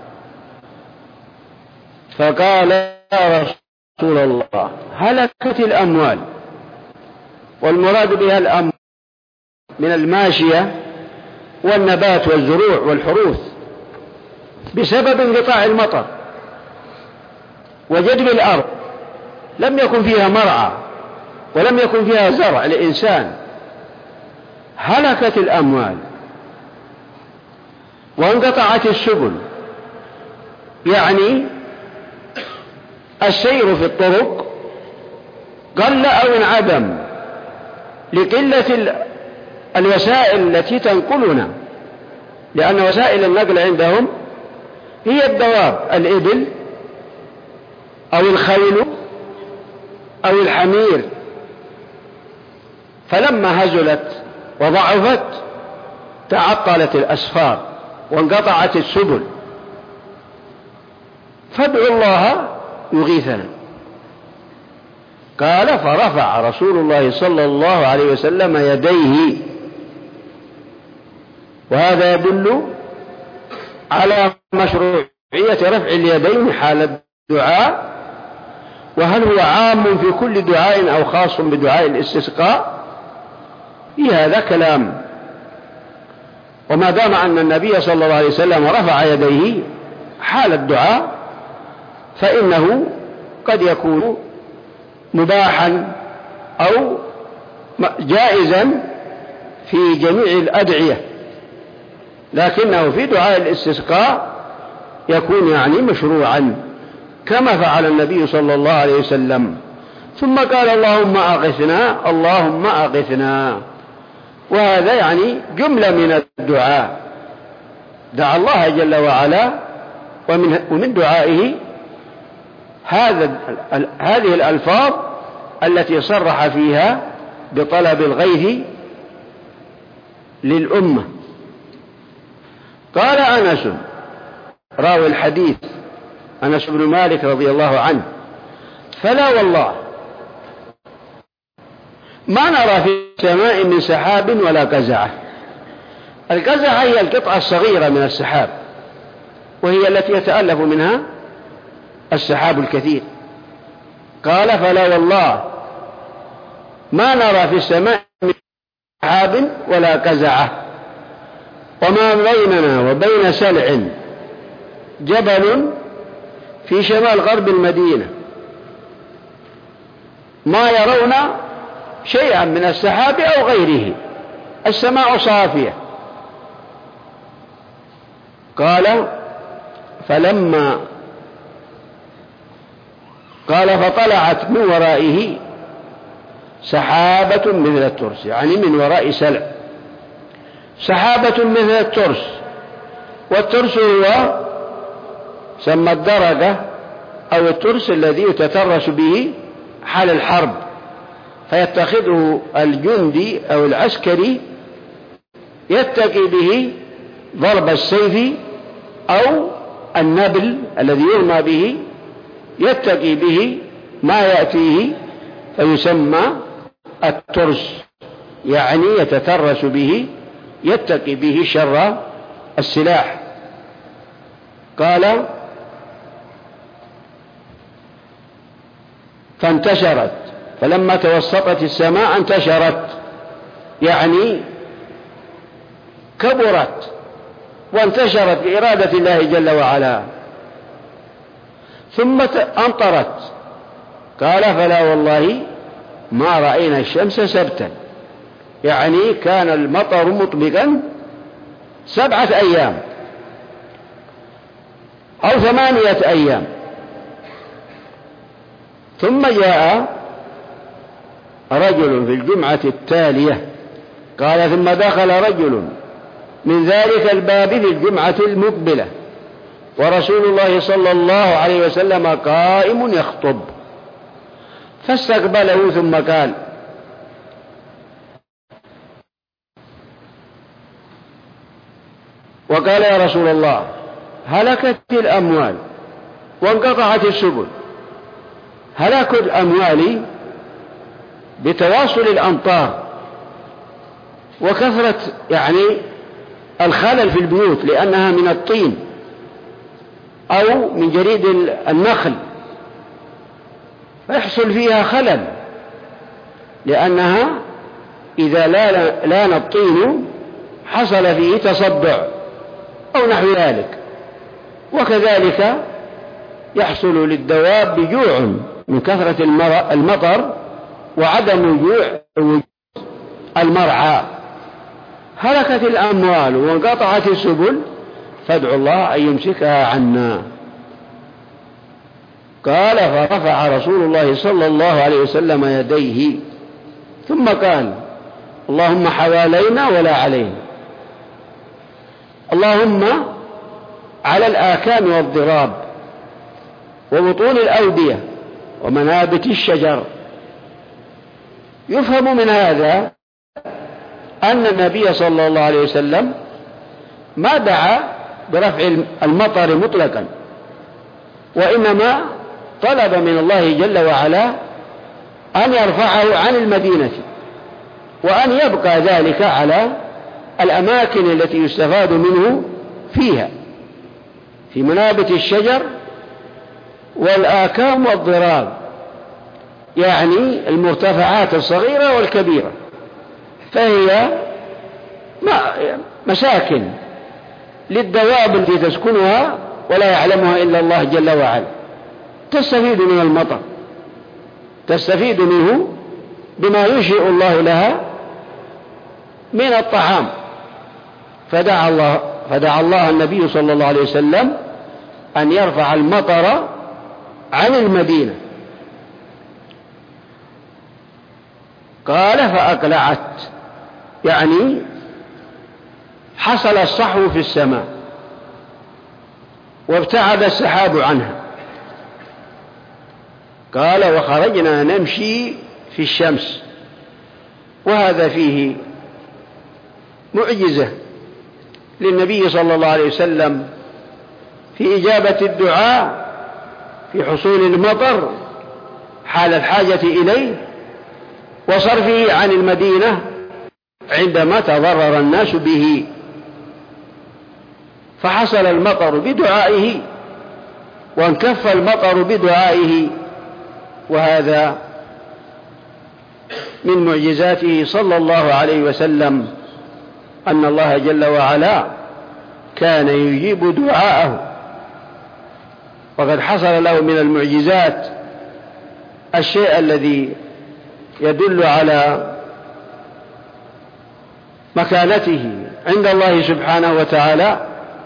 فقال: يا رسول الله، هلكت الأموال. والمراد بها الأموال من الماشية والنبات والزروع والحروث بسبب انقطاع المطر وجدب الأرض، لم يكن فيها مرعى ولم يكن فيها زرع لإنسان. هلكت الأموال وانقطعت السبل، يعني السير في الطرق قل أو انعدم لقلة الوسائل التي تنقلنا، لأن وسائل النقل عندهم هي الدواب، الإبل أو الخيل أو الحمير، فلما هزلت وضعفت تعطلت الأسفار وانقطعت السبل، فادعوا الله يغيثنا. قال فرفع رسول الله صلى الله عليه وسلم يديه، وهذا يدل على مشروعية رفع اليدين حال الدعاء، وهل هو عام في كل دعاء أو خاص بدعاء الاستسقاء؟ في هذا كلام. وما دام أن النبي صلى الله عليه وسلم رفع يديه حال الدعاء فإنه قد يكون مباحا أو جائزا في جميع الأدعية، لكنه في دعاء الاستسقاء يكون يعني مشروعا كما فعل النبي صلى الله عليه وسلم. ثم قال اللهم أغثنا اللهم أغثنا، وهذا يعني جملة من الدعاء، دعا الله جل وعلا، ومن, ومن دعائه هذا هذه الألفاظ التي صرح فيها بطلب الغيث للأمة. قال أنس راوي الحديث أنس بن مالك رضي الله عنه: فلا والله ما نرى في السماء من سحاب ولا قزعة. القزعة هي القطعة الصغيرة من السحاب، وهي التي يتألف منها السحاب الكثير. قال فلا والله ما نرى في السماء من سحاب ولا قزعة، وما بيننا وبين سلع جبل في شمال غرب المدينة ما يرون شيئا من السحاب أو غيره، السماء صافية. قال فلما قال فطلعت من ورائه سحابة مثل الترس، يعني من وراء سلع سحابة مثل الترس. والترس هو سمى الدرجة أو الترس الذي يتترس به حال الحرب، فيتخذه الجندي أو العسكري يتقي به ضرب السيف أو النبل الذي يرمى به، يتقي به ما يأتيه فيسمى الترس، يعني يتترس به يتقي به شر السلاح. قال فانتشرت، فلما توسطت السماء انتشرت، يعني كبرت وانتشرت بإرادة الله جل وعلا، ثم أمطرت. قال فلا والله ما رأينا الشمس سبتا، يعني كان المطر مطبقا سبعة أيام أو ثمانية أيام. ثم جاء رجل في الجمعة التالية قال ثم دخل رجل من ذلك الباب في الجمعة المقبلة ورسول الله صلى الله عليه وسلم قائم يخطب، فاستقبله ثم قال وقال يا رسول الله هلكت الأموال وانقطعت السبل. هلاك الأموال بتواصل الأمطار وكثرة يعني الخلل في البيوت لأنها من الطين أو من جريد النخل، فيحصل فيها خلل لأنها إذا لان الطين حصل فيه تصدع أو نحو ذلك. وكذلك يحصل للدواب جوع من كثرة المطر وعدم وجوع المرعى. هلكت الأموال وانقطعت السبل فادعوا الله أن يمسكها عنا. قال فرفع رسول الله صلى الله عليه وسلم يديه ثم قال اللهم حوالينا ولا علينا، اللهم على الآكام والضراب وبطون الأودية ومنابت الشجر يفهم من هذا أن النبي صلى الله عليه وسلم ما دعا برفع المطر مطلقا، وإنما طلب من الله جل وعلا أن يرفعه عن المدينة، وأن يبقى ذلك على الأماكن التي يستفاد منه فيها، في منابت الشجر والآكام والضراب، يعني المرتفعات الصغيرة والكبيرة، فهي مساكن للدواب التي تسكنها ولا يعلمها إلا الله جل وعلا، تستفيد من المطر، تستفيد منه بما ينشئ الله لها من الطعام. فدعا الله, فدعا الله النبي صلى الله عليه وسلم أن يرفع المطر عن المدينة. قال فأقلعت، يعني حصل الصحو في السماء وابتعد السحاب عنها. قال وخرجنا نمشي في الشمس، وهذا فيه معجزة للنبي صلى الله عليه وسلم في إجابة الدعاء في حصول المطر حال الحاجة إليه، وصرفه عن المدينة عندما تضرر الناس به، فحصل المطر بدعائه وانكف المطر بدعائه، وهذا من معجزاته صلى الله عليه وسلم أن الله جل وعلا كان يجيب دعاءه. وقد حصل له من المعجزات الشيء الذي يدل على مكانته عند الله سبحانه وتعالى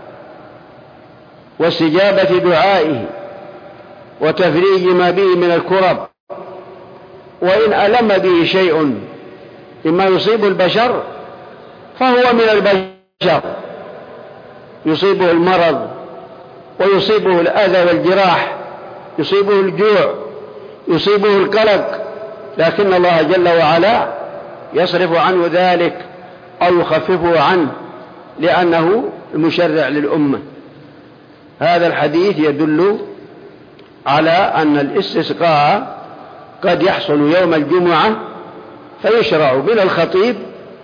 واستجابة دعائه وتفريج ما به من الكرب، وإن ألم به شيء مما يصيب البشر فهو من البشر، يصيبه المرض ويصيبه الأذى والجراح، يصيبه الجوع، يصيبه القلق، لكن الله جل وعلا يصرف عنه ذلك أو يخففه عنه لأنه المشرع للأمة. هذا الحديث يدل على أن الاستسقاء قد يحصل يوم الجمعة، فيشرع من الخطيب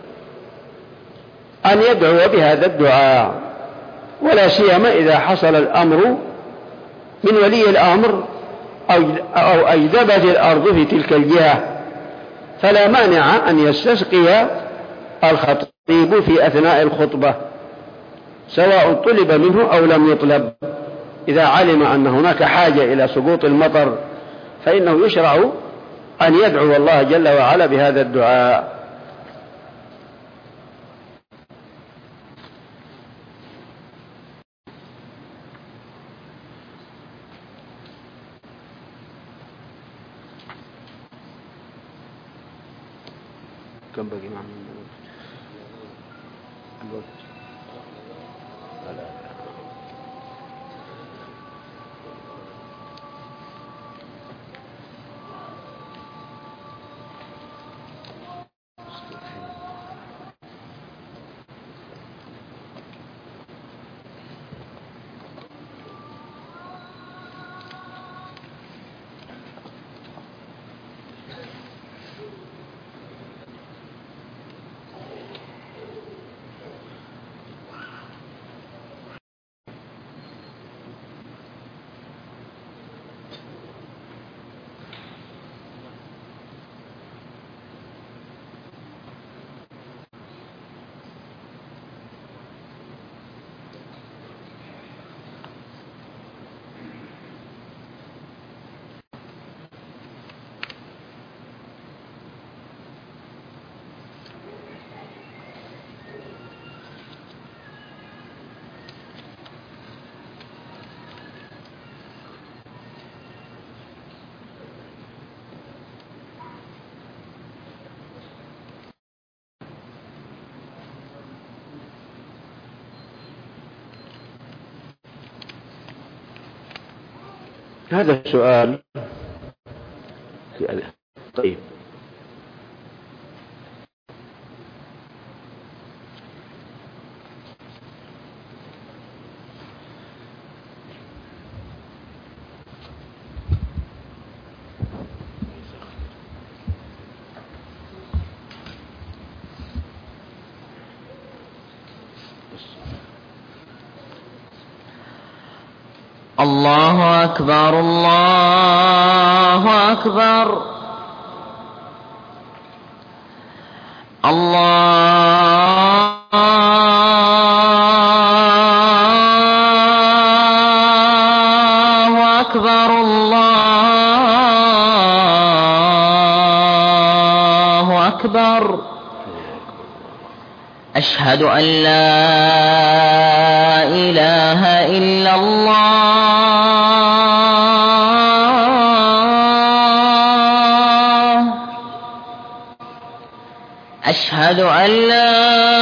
أن يدعو بهذا الدعاء، ولا سيما إذا حصل الأمر من ولي الأمر أو أجدبت الأرض في تلك الجهة، فلا مانع أن يستسقي الخطيب في أثناء الخطبة سواء طلب منه أو لم يطلب. إذا علم أن هناك حاجة إلى سقوط المطر فإنه يشرع أن يدعو الله جل وعلا بهذا الدعاء. كم بقي معنا الوقت؟ هذا السؤال. طيب، الله أكبر الله أكبر الله أكبر الله أكبر. أشهد أن لا إله إلا الله. أشهد أن لا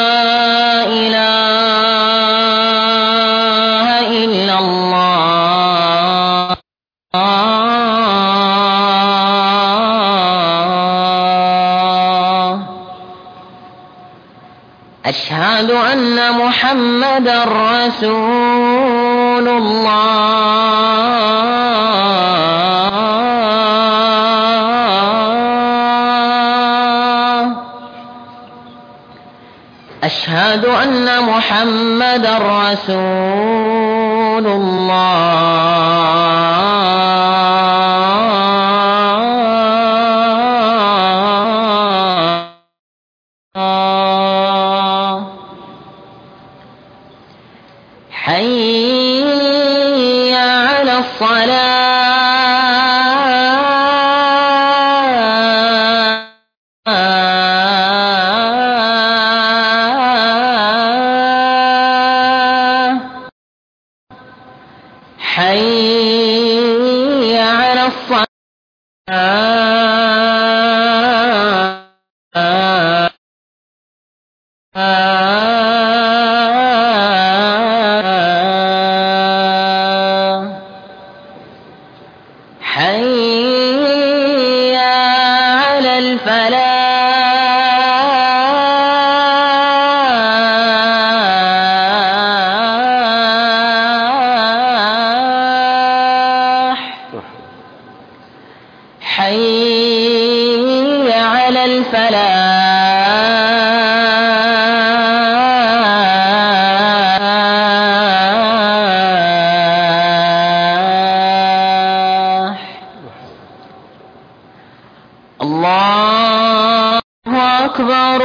إله إلا الله. أشهد أن محمدا رسول الله. أشهد أن محمدا رسول الله. حي على الصلاة. حي على الصلاة. حي على الفلاح. حي على الفلاح. الله أكبر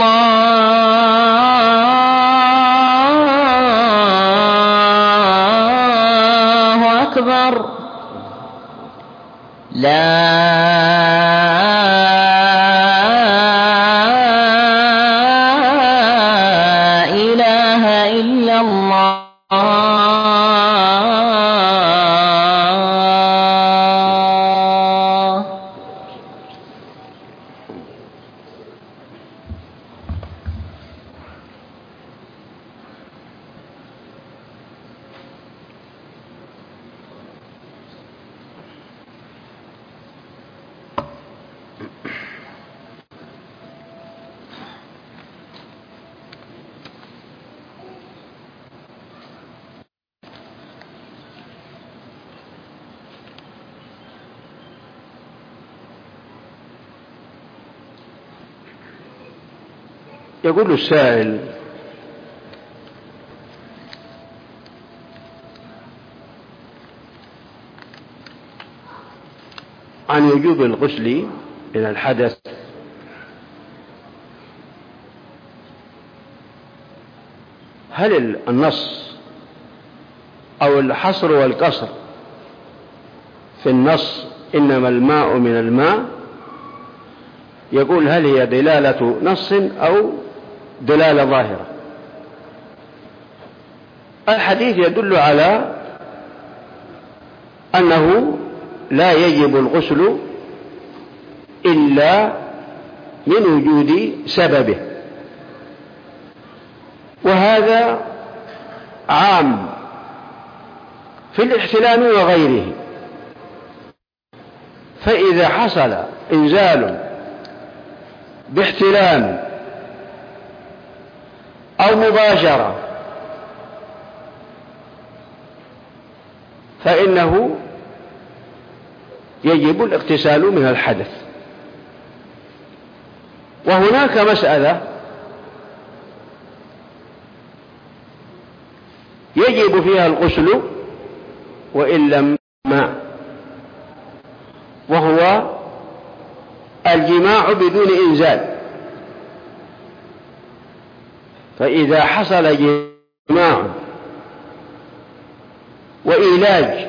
الله أكبر. لا إله إلا الله. يقول السائل: عن وجوب الغسل من الحدث، هل النص أو الحصر والقصر في النص إنما الماء من الماء، يقول هل هي دلالة نص أو دلالة ظاهرة؟ الحديث يدل على أنه لا يجب الغسل إلا من وجود سببه، وهذا عام في الاحتلام وغيره. فإذا حصل إنزال باحتلام أو مباشرة فإنه يجب الاغتسال من الحدث. وهناك مسألة يجب فيها الغسل وإن لم ماء، وهو الجماع بدون إنزال. فإذا حصل جماع وإيلاج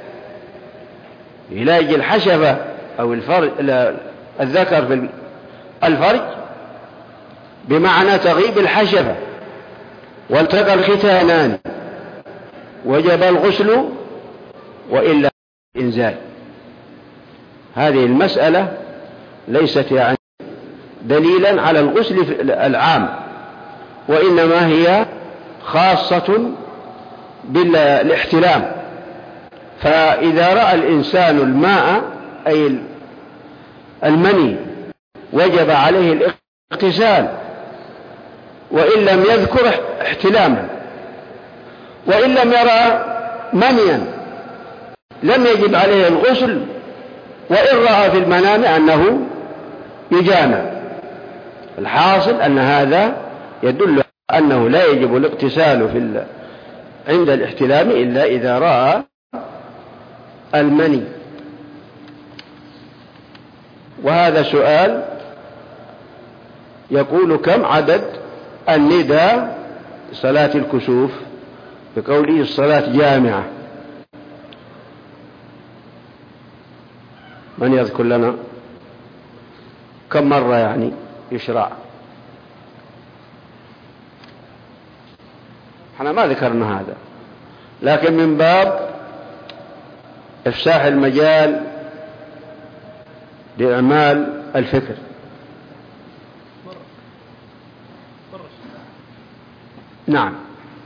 علاج الحشفة أو الفرج الذكر في الفرج بمعنى تغيب الحشفة والتقى الختانان وجب الغسل وإلا إنزال. هذه المسألة ليست يعني دليلا على الغسل العام، وإنما هي خاصة بالاحتلام. فإذا رأى الإنسان الماء أي المني وجب عليه الاغتسال وإن لم يذكر احتلاما، وإن لم يرى منيا لم يجب عليه الغسل، وإن رأى في المنام أنه يجامع. الحاصل أن هذا يدل أنه لا يجب الاغتسال في عند الاحتلام إلا إذا رأى المني. وهذا سؤال يقول: كم عدد النداء صلاة الكسوف بقوله الصلاة جامعة؟ من يذكر لنا كم مرة يعني يشرع؟ احنا ما ذكرنا هذا، لكن من باب إفساح المجال لإعمال الفكر. نعم.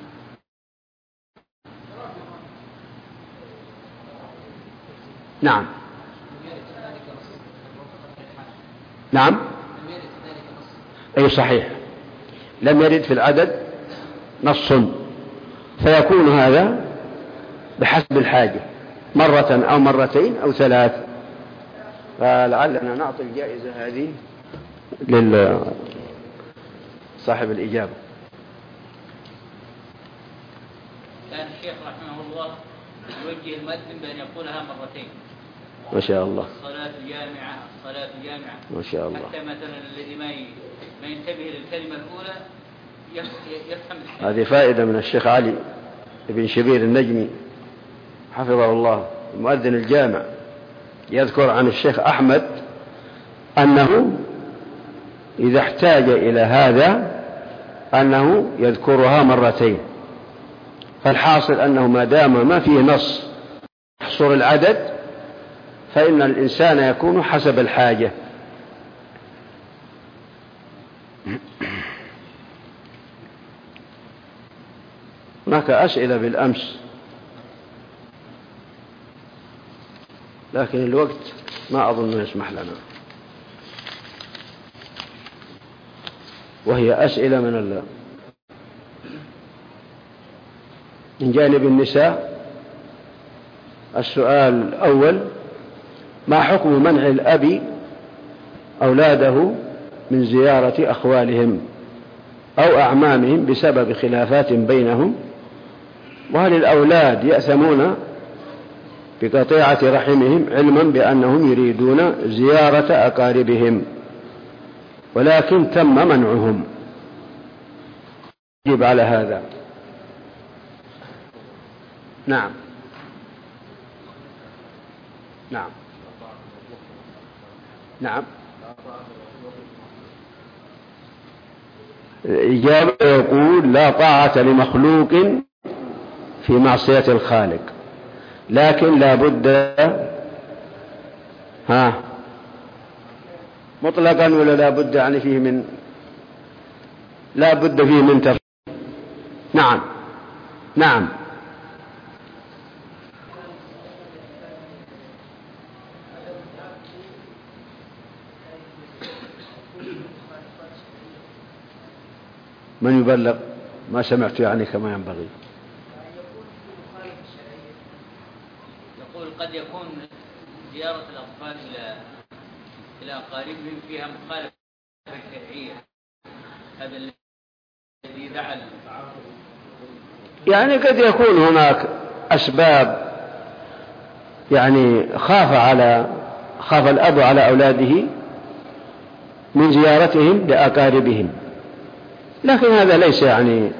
نعم. نعم. أي صحيح، لم يرد في العدد نص، فيكون هذا بحسب الحاجة مرة أو مرتين أو ثلاث. فلعلنا نعطي الجائزة هذه لصاحب الإجابة. كان الشيخ رحمه الله يوجه المؤذن بأن يقولها مرتين. ما شاء الله. الصلاة جامعة، الصلاة جامعة. ما شاء الله. حتى مثلا الذي ما ما ينتبه للكلمة الأولى يفهم. هذه فائدة من الشيخ علي بن شبير النجمي حفظه الله، المؤذن الجامع، يذكر عن الشيخ أحمد أنه إذا احتاج إلى هذا أنه يذكرها مرتين. فالحاصل أنه ما دام ما فيه نص يحصر العدد فإن الإنسان يكون حسب الحاجة. هناك أسئلة بالأمس لكن الوقت ما أظن يسمح لنا، وهي أسئلة من الله من جانب النساء. السؤال الأول: ما حكم منع الأب أولاده من زيارة أخوالهم أو أعمامهم بسبب خلافات بينهم؟ وهل الأولاد يأثمون بقطيعة رحمهم علما بأنهم يريدون زيارة أقاربهم ولكن تم منعهم؟ يجب على هذا. نعم. نعم. نعم. الإجابة يقول: لا طاعة لمخلوق في معصية الخالق، لكن لا بد ها مطلقا ولا لا بد يعني فيه من لا بد فيه من تفصيل. نعم. نعم. من يبلغ؟ ما سمعت يعني كما ينبغي. يقول قد يكون زيارة الأطفال إلى إلى أقاربهم فيها مخالفة شرعية، هذا الذي دعا. يعني قد يكون هناك أسباب يعني خاف على خاف الأب على أولاده من زيارتهم لأقاربهم، لكن هذا ليس يعني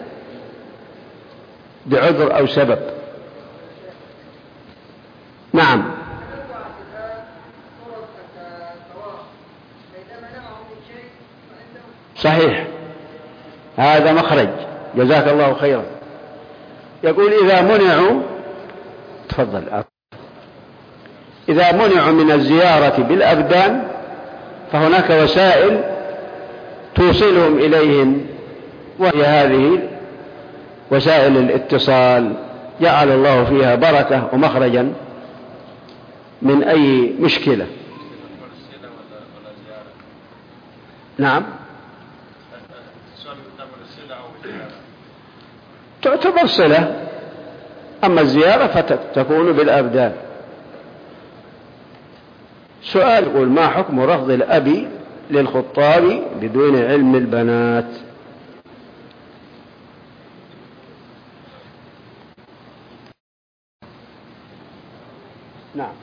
بعذر أو سبب. نعم. صحيح، هذا مخرج. جزاك الله خيرا. يقول إذا منعوا تفضل إذا منعوا من الزيارة بالأبدان فهناك وسائل توصلهم إليهم، وهي هذه وسائل الاتصال جعل الله فيها بركة ومخرجا من أي مشكلة. نعم، تعتبر صلة، أما الزيارة فتكون بالأبدان. سؤال يقول: ما حكم رفض الأب للخطاب بدون علم البنات؟ نعم.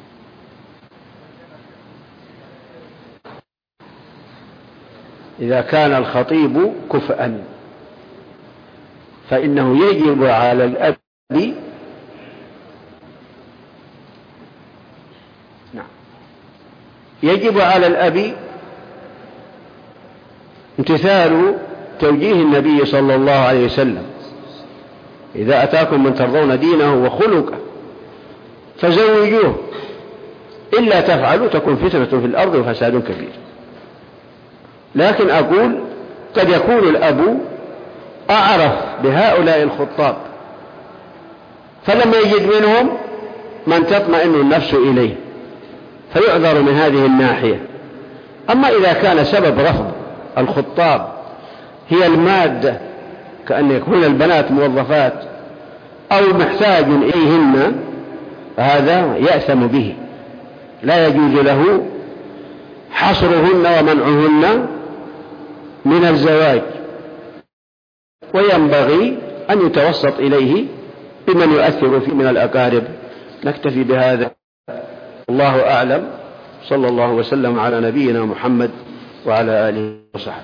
إذا كان الخطيب كفءا فإنه يجب على الأب نعم يجب على الأب امتثال توجيه النبي صلى الله عليه وسلم: إذا أتاكم من ترضون دينه وخلقه فزوجوه، إلا تفعلوا تكون فتنة في الأرض وفساد كبير. لكن أقول قد يكون الأب أعرف بهؤلاء الخطاب فلم يجد منهم من تطمئن النفس إليه فيعذر من هذه الناحية. أما إذا كان سبب رفض الخطاب هي المادة، كأن يكون البنات موظفات أو محتاج إليهن، هذا يأثم به، لا يجوز له حصرهن ومنعهن من الزواج، وينبغي أن يتوسط إليه بمن يؤثر فيه من الأقارب. نكتفي بهذا، الله أعلم. صلى الله وسلم على نبينا محمد وعلى آله وصحبه.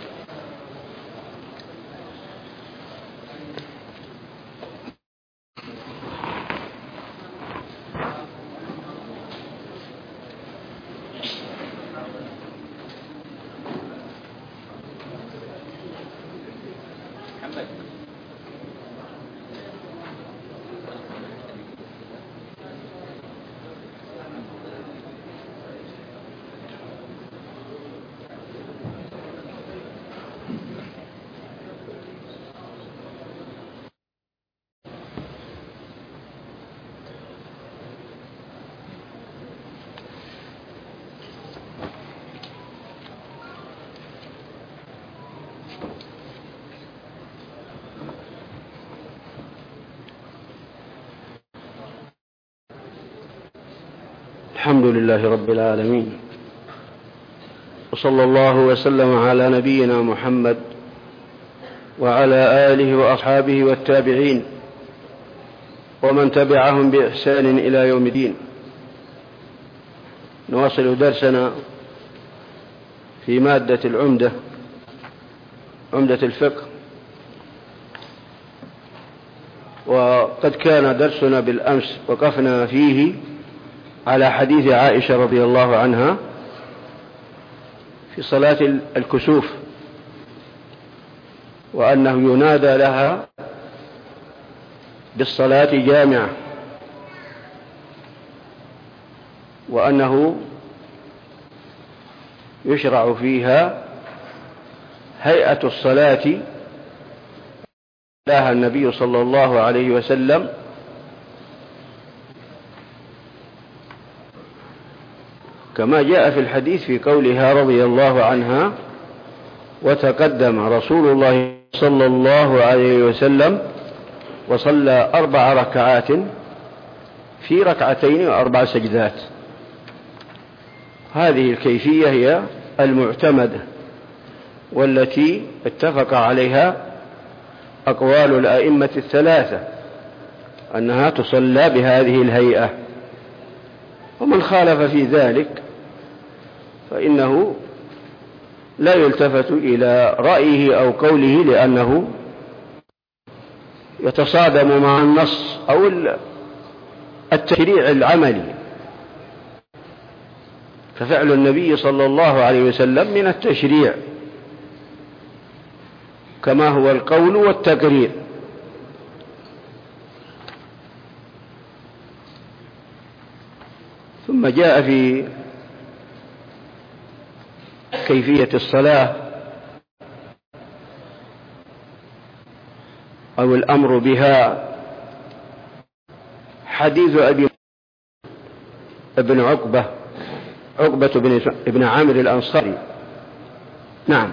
الحمد لله رب العالمين، وصلى الله وسلم على نبينا محمد وعلى آله وأصحابه والتابعين ومن تبعهم بإحسان إلى يوم الدين. نواصل درسنا في مادة العمدة، عمدة الفقه. وقد كان درسنا بالأمس وقفنا فيه على حديث عائشة رضي الله عنها في صلاة الكسوف، وأنه ينادى لها بالصلاة جامعة، وأنه يشرع فيها هيئة الصلاة لها النبي صلى الله عليه وسلم كما جاء في الحديث في قولها رضي الله عنها: وتقدم رسول الله صلى الله عليه وسلم وصلى أربع ركعات في ركعتين وأربع سجدات. هذه الكيفية هي المعتمدة والتي اتفق عليها أقوال الأئمة الثلاثة، أنها تصلى بهذه الهيئة. ومن خالف في ذلك فإنه لا يلتفت إلى رأيه أو قوله، لأنه يتصادم مع النص أو التشريع العملي. ففعل النبي صلى الله عليه وسلم من التشريع كما هو القول والتقرير. ثم جاء في كيفية الصلاة أو الأمر بها حديث أبي ابن عقبة عقبة بن ابن عامر الأنصاري. نعم.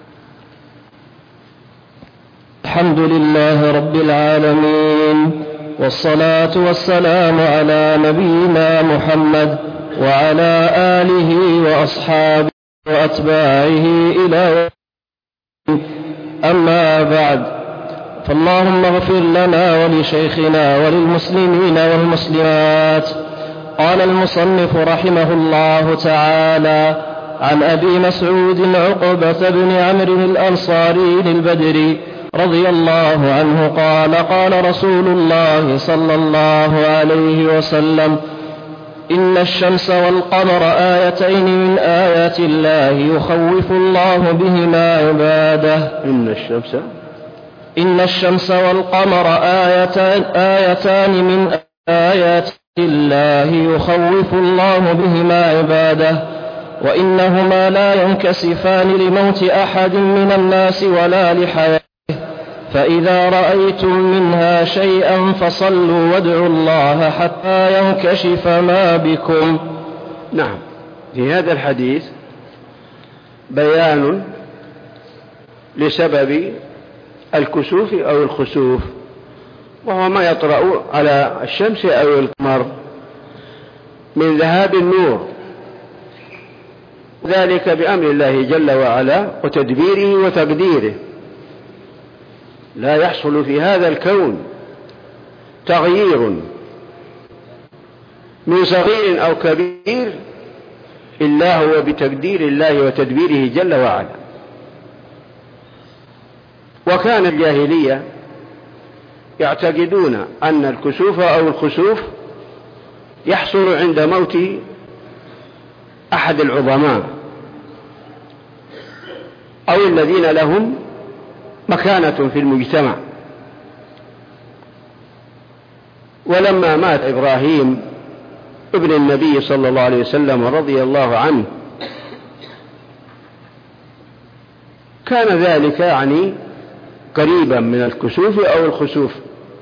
الحمد لله رب العالمين، والصلاة والسلام على نبينا محمد وعلى آله وأصحابه وأتباعه إلى يوم. أما بعد، فاللهم اغفر لنا ولشيخنا وللمسلمين والمسلمات. قال المصنف رحمه الله تعالى: عن أبي مسعود عقبة بن عمرو الأنصاري البدري رضي الله عنه قال: قال رسول الله صلى الله عليه وسلم: إن الشمس والقمر آيتين من آيات الله يخوف الله بهما عباده. إن الشمس إن الشمس والقمر آيتان, آيتان من آيات الله يخوف الله بهما عباده، وإنهما لا ينكسفان لموت أحد من الناس ولا لحياته، فإذا رأيتم منها شيئا فصلوا وادعوا الله حتى ينكشف ما بكم. نعم. في هذا الحديث بيان لسبب الكسوف أو الخسوف، وهو ما يطرأ على الشمس أو القمر من ذهاب النور، ذلك بأمر الله جل وعلا وتدبيره وتقديره. لا يحصل في هذا الكون تغيير من صغير أو كبير إلا هو بتقدير الله وتدبيره جل وعلا. وكان الجاهلية يعتقدون أن الكسوف أو الخسوف يحصل عند موت أحد العظماء أو الذين لهم مكانة في المجتمع. ولما مات إبراهيم ابن النبي صلى الله عليه وسلم رضي الله عنه كان ذلك يعني قريبا من الكسوف أو الخسوف،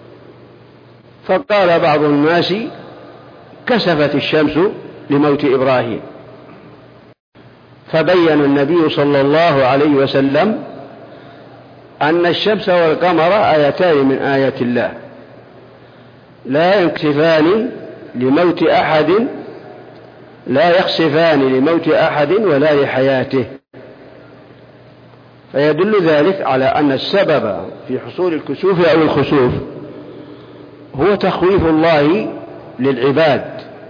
فقال بعض الناس: كسفت الشمس لموت إبراهيم. فبين النبي صلى الله عليه وسلم أن الشمس والقمر آيتان من آيات الله لا ينكسفان لموت أحد لا يخسفان لموت أحد ولا لحياته. فيدل ذلك على أن السبب في حصول الكسوف أو الخسوف هو تخويف الله للعباد،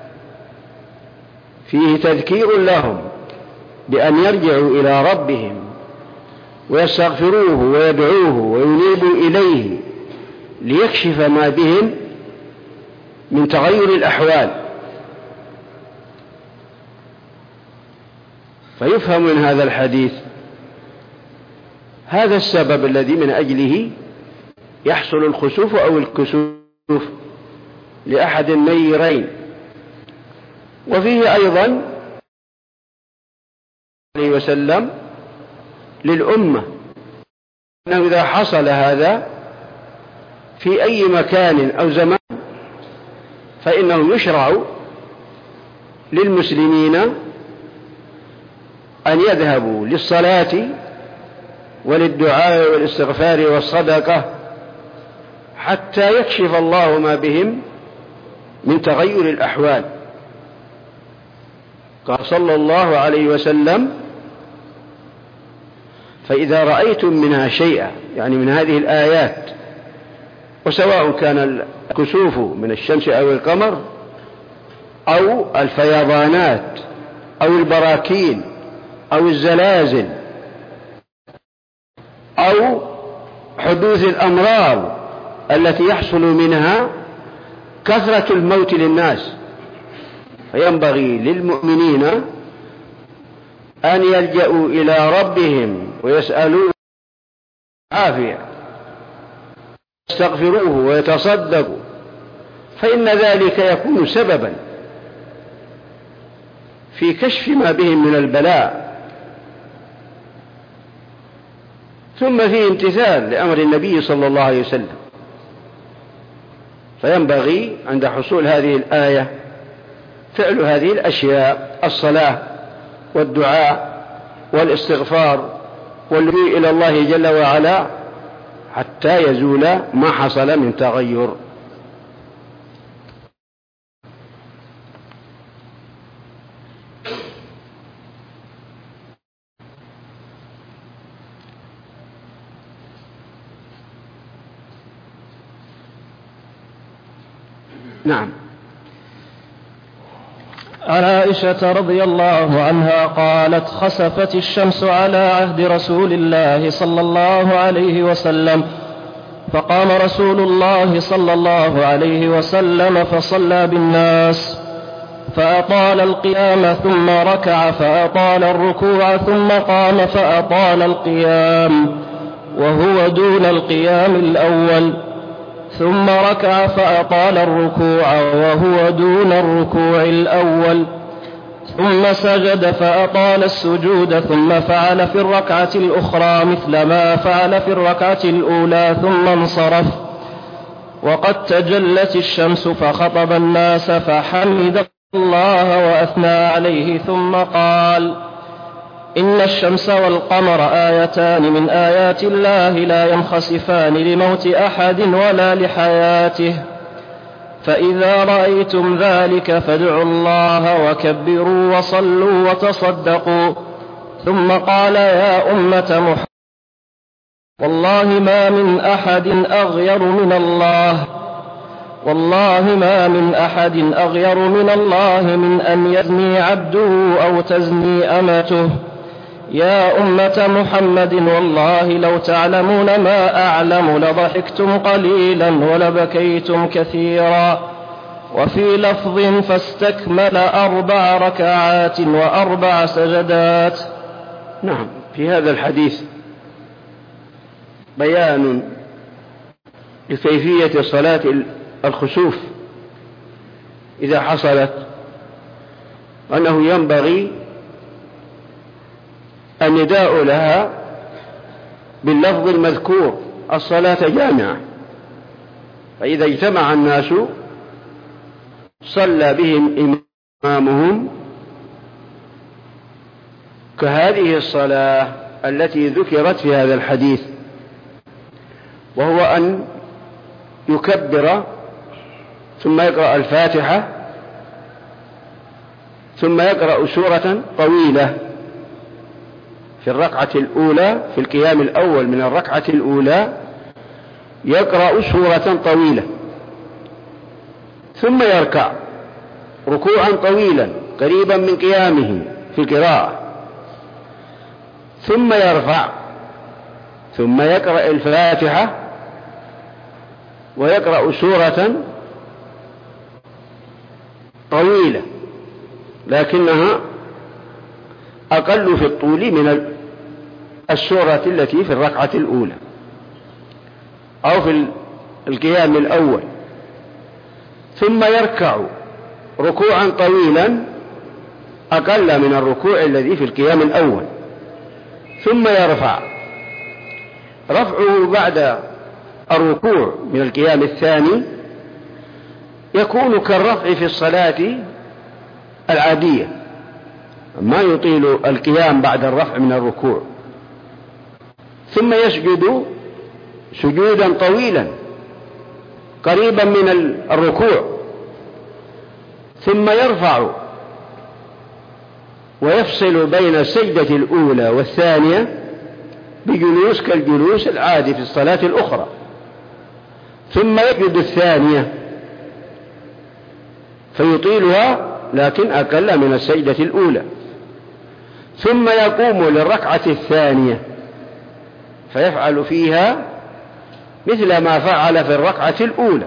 فيه تذكير لهم بأن يرجعوا إلى ربهم ويستغفروه ويدعوه وينيبوا إليه ليكشف ما بهم من تغير الأحوال. فيفهم من هذا الحديث هذا السبب الذي من أجله يحصل الخسوف أو الكسوف لأحد النيرين. وفيه أيضا عليه وسلم للأمة أنه إذا حصل هذا في أي مكان أو زمان فإنه يشرع للمسلمين أن يذهبوا للصلاة وللدعاء والاستغفار والصدقة حتى يكشف الله ما بهم من تغير الأحوال. قال صلى الله عليه وسلم: فإذا رأيتم منها شيئا، يعني من هذه الآيات، وسواء كان الكسوف من الشمس أو القمر أو الفيضانات أو البراكين أو الزلازل أو حدوث الأمراض التي يحصل منها كثرة الموت للناس. فينبغي للمؤمنين أن يلجأوا إلى ربهم ويسألوا عافية، يستغفروه ويتصدقوا، فإن ذلك يكون سببا في كشف ما بهم من البلاء. ثم في امتثال لأمر النبي صلى الله عليه وسلم. فينبغي عند حصول هذه الآية فعل هذه الأشياء: الصلاة والدعاء والاستغفار واللجوء إلى الله جل وعلا حتى يزول ما حصل من تغير. نعم. عن عائشة رضي الله عنها قالت: خسفت الشمس على عهد رسول الله صلى الله عليه وسلم، فقام رسول الله صلى الله عليه وسلم فصلى بالناس، فأطال القيام ثم ركع فأطال الركوع ثم قام فأطال القيام وهو دون القيام الأول، ثم ركع فأطال الركوع وهو دون الركوع الأول، ثم سجد فأطال السجود، ثم فعل في الركعة الأخرى مثل ما فعل في الركعة الأولى، ثم انصرف. وقد تجلت الشمس فخطب الناس فحمد الله وأثنى عليه، ثم قال: إن الشمس والقمر آيتان من آيات الله لا ينخسفان لموت أحد ولا لحياته، فإذا رأيتم ذلك فادعوا الله وكبروا وصلوا وتصدقوا. ثم قال: يا أمة محمد، والله ما من أحد أغير من الله والله ما من أحد أغير من الله من أن يزني عبده أو تزني أمته. يا أمة محمد، والله لو تعلمون ما أعلم لضحكتم قليلا ولبكيتم كثيرا. وفي لفظ: فاستكمل أربع ركعات وأربع سجدات. نعم. في هذا الحديث بيان لكيفية صلاة الخسوف إذا حصلت، أنه ينبغي النداء لها باللفظ المذكور: الصلاة جامعة. فإذا اجتمع الناس صلى بهم إمامهم كهذه الصلاة التي ذكرت في هذا الحديث، وهو أن يكبر ثم يقرأ الفاتحة ثم يقرأ سورة طويلة في الركعة الأولى، في القيام الأول من الركعة الأولى يقرأ سورة طويلة، ثم يركع ركوعا طويلا قريبا من قيامه في القراءة، ثم يرفع ثم يقرأ الفاتحة ويقرأ سورة طويلة لكنها أقل في الطول من السورة التي في الركعة الأولى أو في القيام الأول، ثم يركع ركوعا طويلا أقل من الركوع الذي في القيام الأول، ثم يرفع. رفعه بعد الركوع من القيام الثاني يكون كالرفع في الصلاة العادية، ما يطيل القيام بعد الرفع من الركوع، ثم يسجد سجودا طويلا قريبا من الركوع، ثم يرفع ويفصل بين السجدة الأولى والثانية بجلوس كالجلوس العادي في الصلاة الأخرى، ثم يسجد الثانية فيطيلها لكن أقل من السجدة الأولى. ثم يقوم للركعة الثانية فيفعل فيها مثل ما فعل في الركعة الأولى،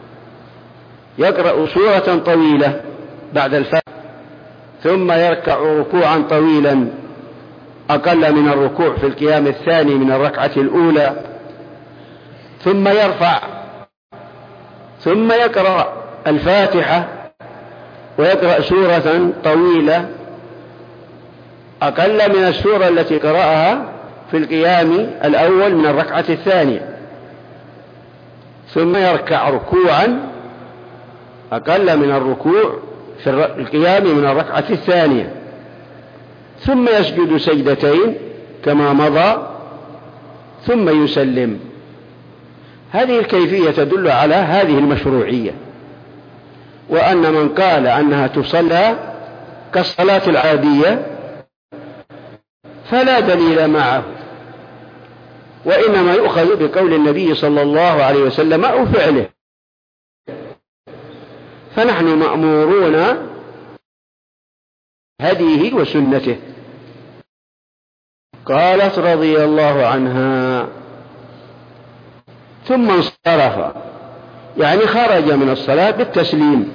يقرأ سورة طويلة بعد الفاتحة، ثم يركع ركوعا طويلا أقل من الركوع في القيام الثاني من الركعة الأولى، ثم يرفع، ثم يقرأ الفاتحة ويقرأ سورة طويلة أقل من السورة التي قرأها في القيام الأول من الركعة الثانية، ثم يركع ركوعا أقل من الركوع في القيام من الركعة الثانية، ثم يسجد سجدتين كما مضى، ثم يسلم. هذه الكيفية تدل على هذه المشروعية، وأن من قال أنها تصلى كالصلاة العادية فلا دليل معه، وإنما يؤخذ بقول النبي صلى الله عليه وسلم أو فعله. فنحن مأمورون هديه وسنته. قالت رضي الله عنها: ثم انصرف، يعني خرج من الصلاة بالتسليم،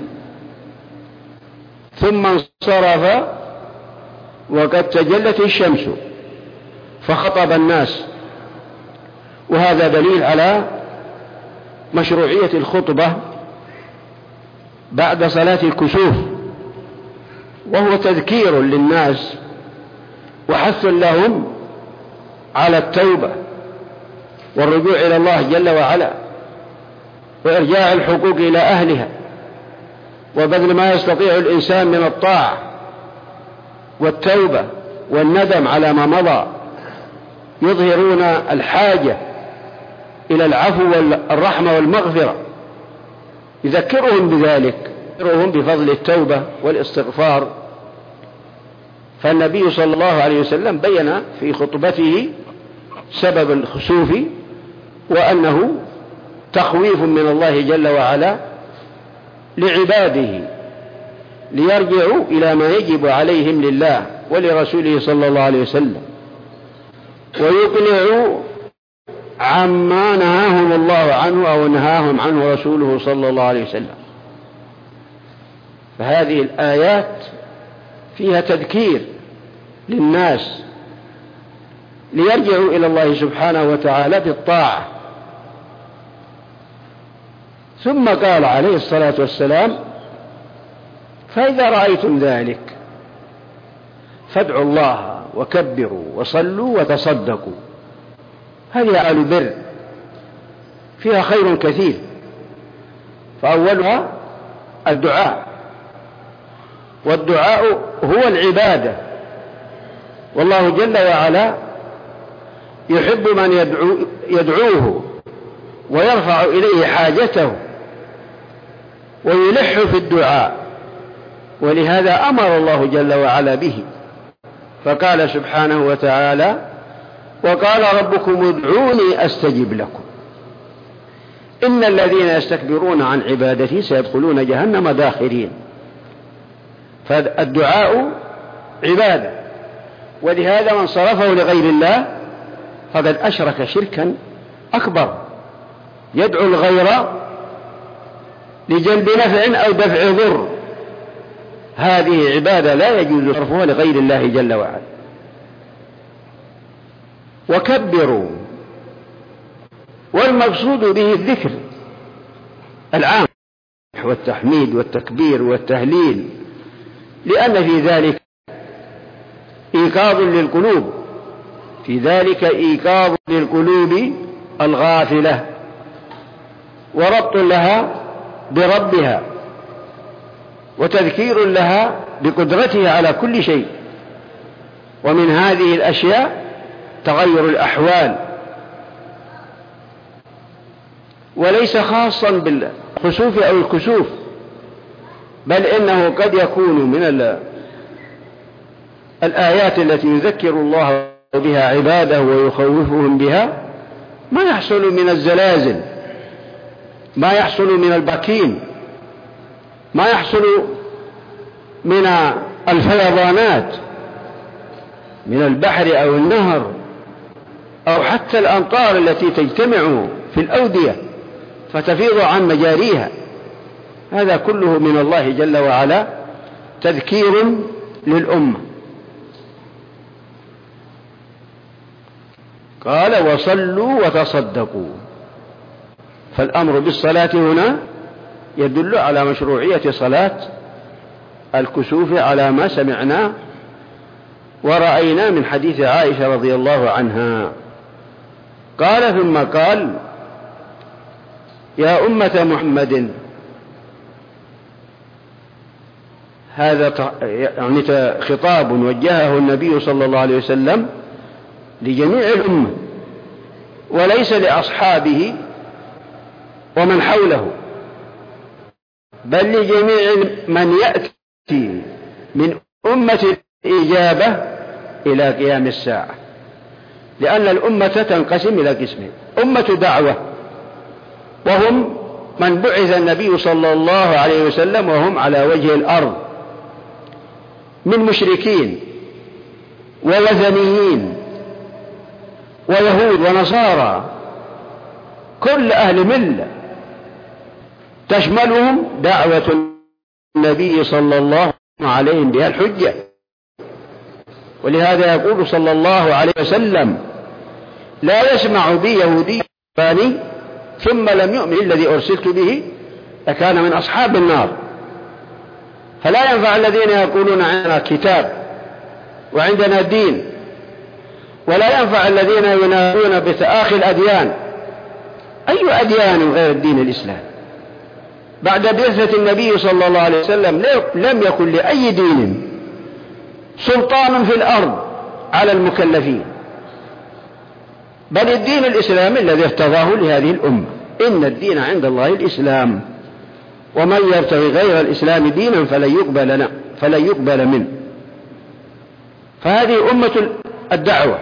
ثم انصرف وقد تجلت الشمس فخطب الناس، وهذا دليل على مشروعية الخطبة بعد صلاة الكسوف، وهو تذكير للناس وحث لهم على التوبة والرجوع إلى الله جل وعلا، وإرجاع الحقوق إلى أهلها، وبذل ما يستطيع الإنسان من الطاعة والتوبة والندم على ما مضى، يظهرون الحاجة إلى العفو والرحمة والمغفرة، يذكرهم بذلك، يذكرهم بفضل التوبة والاستغفار. فالنبي صلى الله عليه وسلم بين في خطبته سبب الخسوف، وأنه تخويف من الله جل وعلا لعباده ليرجعوا إلى ما يجب عليهم لله ولرسوله صلى الله عليه وسلم، ويقلعوا عما نهاهم الله عنه أو نهاهم عنه رسوله صلى الله عليه وسلم. فهذه الآيات فيها تذكير للناس ليرجعوا إلى الله سبحانه وتعالى بالطاعة. ثم قال عليه الصلاة والسلام: فإذا رأيتم ذلك فادعوا الله وكبروا وصلوا وتصدقوا. هذه أعمال بر فيها خير كثير، فأولها الدعاء، والدعاء هو العبادة، والله جل وعلا يحب من يدعو يدعوه ويرفع إليه حاجته ويلح في الدعاء، ولهذا أمر الله جل وعلا به، فقال سبحانه وتعالى: وقال ربكم ادعوني أستجب لكم إن الذين يستكبرون عن عبادتي سيدخلون جهنم داخرين. فالدعاء عبادة، ولهذا من صرفه لغير الله فقد أشرك شركا أكبر، يدعو الغير لجلب نفع أو دفع ضر، هذه عبادة لا يجوز صرفها لغير الله جل وعلا. وكبروا، والمقصود به الذكر العام والتحميد والتكبير والتهليل، لأن في ذلك إيقاظ للقلوب، في ذلك إيقاظ للقلوب الغافلة وربط لها بربها وتذكير لها بقدرتها على كل شيء. ومن هذه الأشياء تغير الأحوال، وليس خاصا بالخسوف أو الكسوف، بل إنه قد يكون من الآيات التي يذكر الله بها عباده ويخوفهم بها ما يحصل من الزلازل، ما يحصل من البراكين، ما يحصل من الفيضانات من البحر أو النهر أو حتى الأمطار التي تجتمع في الأودية فتفيض عن مجاريها، هذا كله من الله جل وعلا تذكير للأمة. قال وصلوا وتصدقوا، فالأمر بالصلاة هنا يدل على مشروعية صلاة الكسوف على ما سمعنا ورأينا من حديث عائشة رضي الله عنها. قال ثم قال يا أمة محمد، هذا يعني خطاب وجهه النبي صلى الله عليه وسلم لجميع الأمة وليس لأصحابه ومن حوله، بل لجميع من يأتي من أمة الإجابة إلى قيام الساعة، لأن الأمة تنقسم إلى قسمين: أمة دعوة وهم من بعث النبي صلى الله عليه وسلم وهم على وجه الأرض من مشركين ووثنيين ويهود ونصارى، كل أهل ملة تشملهم دعوة النبي صلى الله عليه بها الحجة. ولهذا يقول صلى الله عليه وسلم لا يسمع بي يهودي ثاني ثم لم يؤمن الذي أرسلت به لكان من أصحاب النار. فلا ينفع الذين يقولون عندنا كتاب وعندنا دين، ولا ينفع الذين ينادون بتآخي الأديان. أي أديان غير الدين الإسلام؟ بعد بعثة النبي صلى الله عليه وسلم لم يكن لأي دين سلطان في الأرض على المكلفين، بل الدين الإسلامي الذي ارتضاه لهذه الأمة. إن الدين عند الله الإسلام، ومن يبتغي غير الإسلام دينا فلن يقبل لنا فلن يقبل منه. فهذه أمة الدعوة،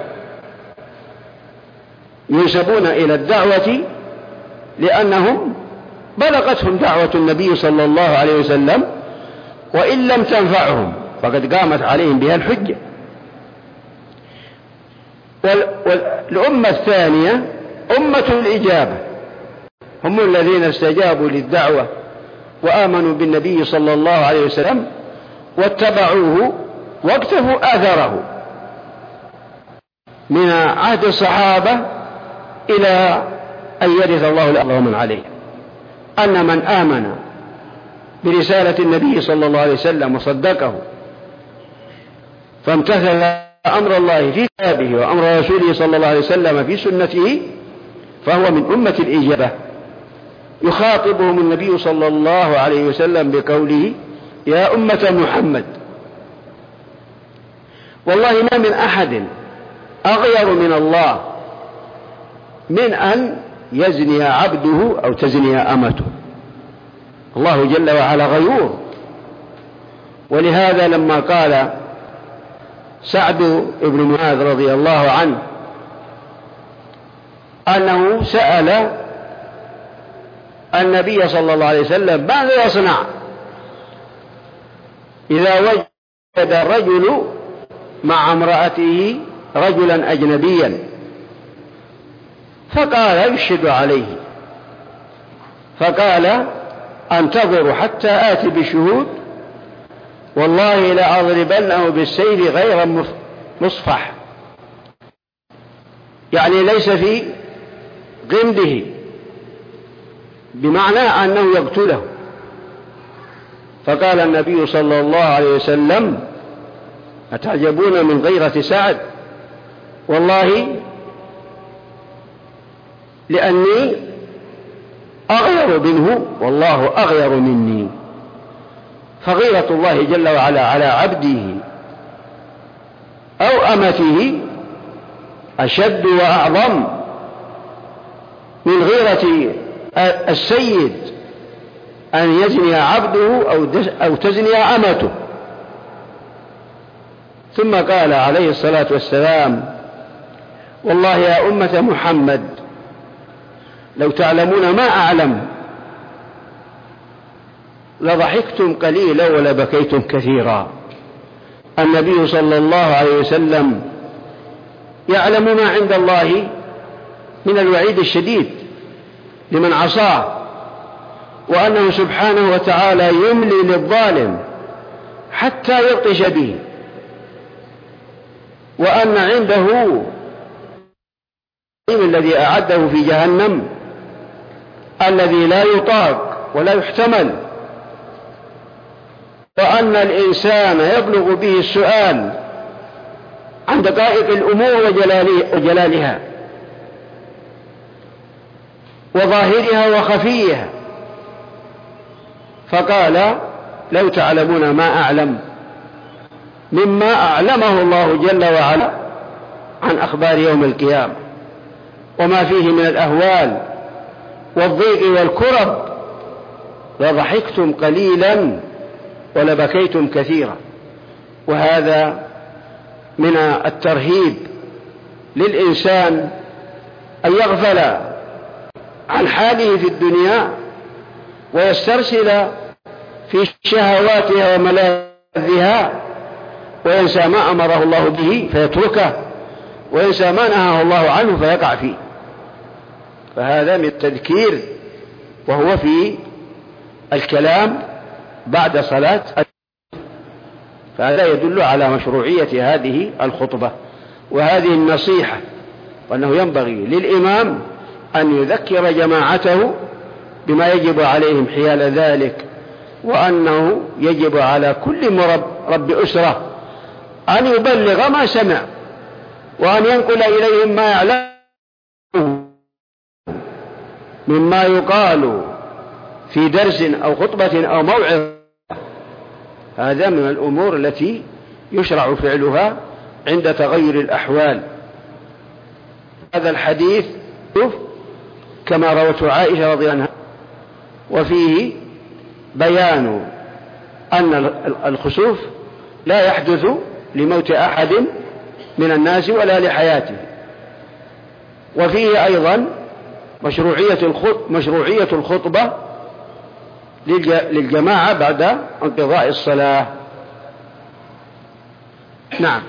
ينسبون إلى الدعوة لأنهم بلغتهم دعوة النبي صلى الله عليه وسلم، وإن لم تنفعهم فقد قامت عليهم بها الحجة. والأمة الثانية أمة الإجابة، هم الذين استجابوا للدعوة وآمنوا بالنبي صلى الله عليه وسلم واتبعوه واقتفوا آثاره من عهد الصحابة إلى أن يرث الله الأرض ومن عليه. أن من آمن برسالة النبي صلى الله عليه وسلم وصدقه فامتثل أمر الله في كتابه وأمر رسوله صلى الله عليه وسلم في سنته فهو من أمة الإجابة. يخاطبهم النبي صلى الله عليه وسلم بقوله يا أمة محمد. والله ما من أحد أغير من الله من أن يزني عبده أو تزني أمته. الله جل وعلا غيور. ولهذا لما قال سعد بن معاذ رضي الله عنه أنه سأل النبي صلى الله عليه وسلم ماذا يصنع إذا وجد الرجل مع امرأته رجلا أجنبيا، فقال يشهد عليه، فقال انتظر حتى آتي بشهود والله لأضربنه بالسيف غير مصفح، يعني ليس في غمده، بمعنى أنه يقتله. فقال النبي صلى الله عليه وسلم أتعجبون من غيرة سعد؟ والله لأني أغير منه والله أغير مني. فغيرة الله جل وعلا على عبده أو أمته أشد وأعظم من غيرة السيد أن يزني عبده أو تزني أمته. ثم قال عليه الصلاة والسلام والله يا أمة محمد لو تعلمون ما أعلم لضحكتم قليلا ولبكيتم كثيرا. النبي صلى الله عليه وسلم يعلم ما عند الله من الوعيد الشديد لمن عصاه، وأنه سبحانه وتعالى يملي للظالم حتى يبطش به، وأن عنده الذي أعده في جهنم الذي لا يطاق ولا يحتمل، وأن الإنسان يبلغ به السؤال عن دقائق الأمور وجلالها وظاهرها وخفيها. فقال لو تعلمون ما أعلم مما أعلمه الله جل وعلا عن أخبار يوم القيامة وما فيه من الأهوال والضيق والكرب لضحكتم قليلا ولبكيتم كثيرا. وهذا من الترهيب للإنسان أن يغفل عن حاله في الدنيا ويسترسل في شهواتها وملاذها وينسى ما أمره الله به فيتركه، وينسى ما نهاه الله عنه فيقع فيه. فهذا من التذكير، وهو في الكلام بعد صلاة. فهذا يدل على مشروعية هذه الخطبة وهذه النصيحة، وأنه ينبغي للإمام أن يذكر جماعته بما يجب عليهم حيال ذلك، وأنه يجب على كل مرب رب أسرة أن يبلغ ما سمع وأن ينقل إليهم ما يعلم مما يقال في درس أو خطبة أو موعظة. هذا من الأمور التي يشرع فعلها عند تغير الأحوال. هذا الحديث كما روته عائشة رضي الله عنها، وفيه بيان أن الخسوف لا يحدث لموت أحد من الناس ولا لحياته. وفيه أيضا مشروعية الخطبة للجماعة بعد انقضاء الصلاة. نعم.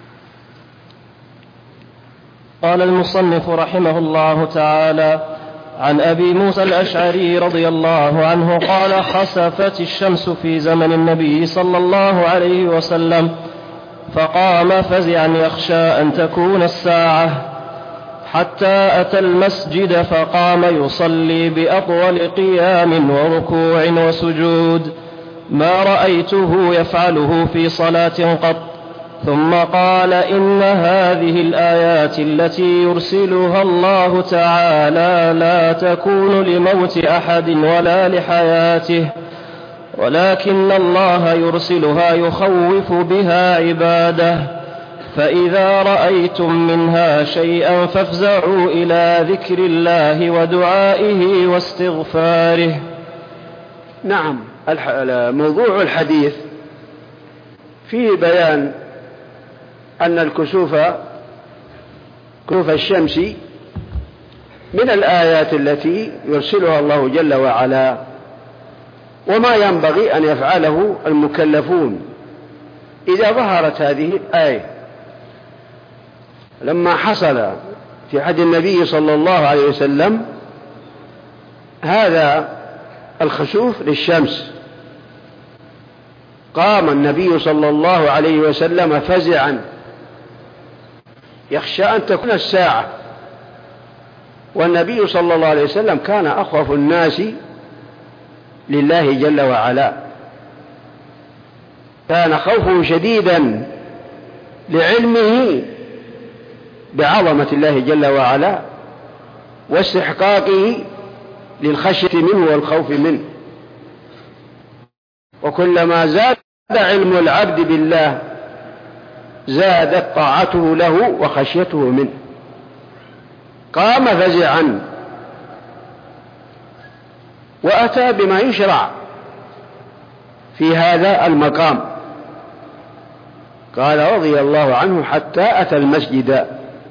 قال المصنف رحمه الله تعالى: عن أبي موسى الأشعري رضي الله عنه قال: خسفت الشمس في زمن النبي صلى الله عليه وسلم، فقام فزعا يخشى أن تكون الساعة، حتى أتى المسجد فقام يصلي بأطول قيام وركوع وسجود ما رأيته يفعله في صلاة قط. ثم قال: إن هذه الآيات التي يرسلها الله تعالى لا تكون لموت أحد ولا لحياته، ولكن الله يرسلها يخوف بها عباده، فإذا رأيتم منها شيئا فافزعوا إلى ذكر الله ودعائه واستغفاره. نعم. موضوع الحديث فيه بيان أن الكسوف كسوف الشمس من الآيات التي يرسلها الله جل وعلا، وما ينبغي أن يفعله المكلفون إذا ظهرت هذه الآية. لما حصل في عهد النبي صلى الله عليه وسلم هذا الخسوف للشمس، قام النبي صلى الله عليه وسلم فزعا يخشى أن تكون الساعة. والنبي صلى الله عليه وسلم كان أخوف الناس لله جل وعلا، كان خوفه شديدا لعلمه بعظمة الله جل وعلا واستحقاقه للخشية منه والخوف منه. وكلما زاد علم العبد بالله زادت طاعته له وخشيته منه. قام فزعا وأتى بما يشرع في هذا المقام. قال رضي الله عنه: حتى أتى المسجد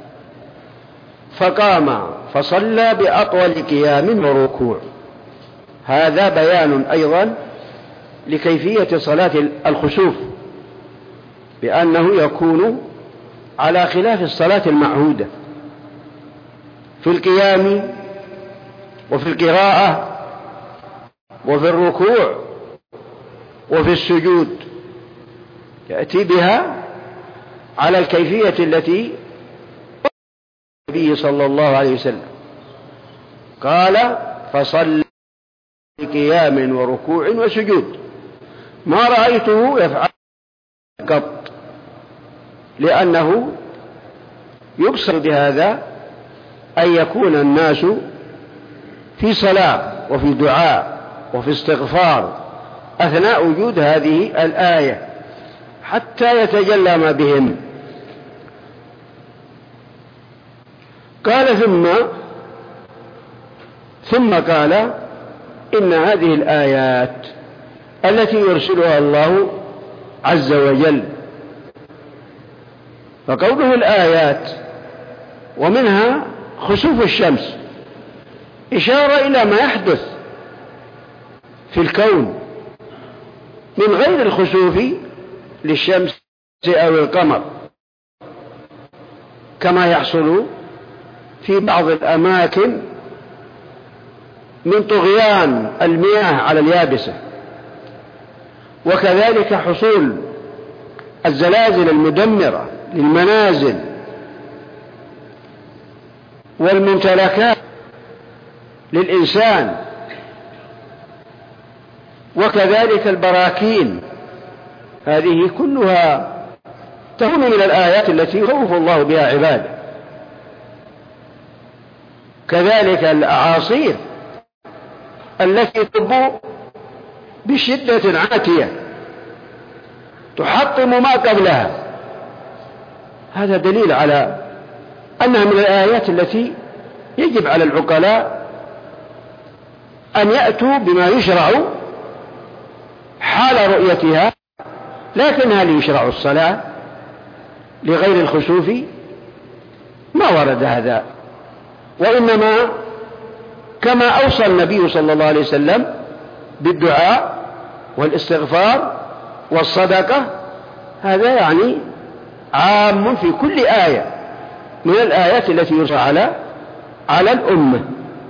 فقام فصلى بأطول قيام وركوع. هذا بيان أيضا لكيفية صلاة الخسوف بأنه يكون على خلاف الصلاة المعهودة في القيام وفي القراءة وفي الركوع وفي السجود، يأتي بها على الكيفية التي النبي صلى الله عليه وسلم قال فصل قيام وركوع وسجود، ما رأيته يفعل قط، لأنه يقصد بهذا أن يكون الناس في صلاة وفي دعاء وفي استغفار أثناء وجود هذه الآية حتى يتجلى ما بهم. قال ثم ثم قال إن هذه الآيات التي يرسلها الله عز وجل، فقوله الآيات ومنها خسوف الشمس إشارة إلى ما يحدث في الكون من غير الخسوف للشمس أو القمر، كما يحصل في بعض الأماكن من طغيان المياه على اليابسة، وكذلك حصول الزلازل المدمرة للمنازل والممتلكات للإنسان، وكذلك البراكين، هذه كلها تكون من الآيات التي يخوف الله بها عباده. كذلك الأعاصير التي تب بشدة عاتية تحطم ما قبلها، هذا دليل على أنها من الآيات التي يجب على العقلاء أن يأتوا بما يشرع حال رؤيتها، لكن هل يشرع الصلاة لغير الخسوف؟ ما ورد هذا، وإنما كما أوصى النبي صلى الله عليه وسلم بالدعاء والاستغفار والصدقة، هذا يعني عام في كل آية من الآيات التي يرسل على على الأمة.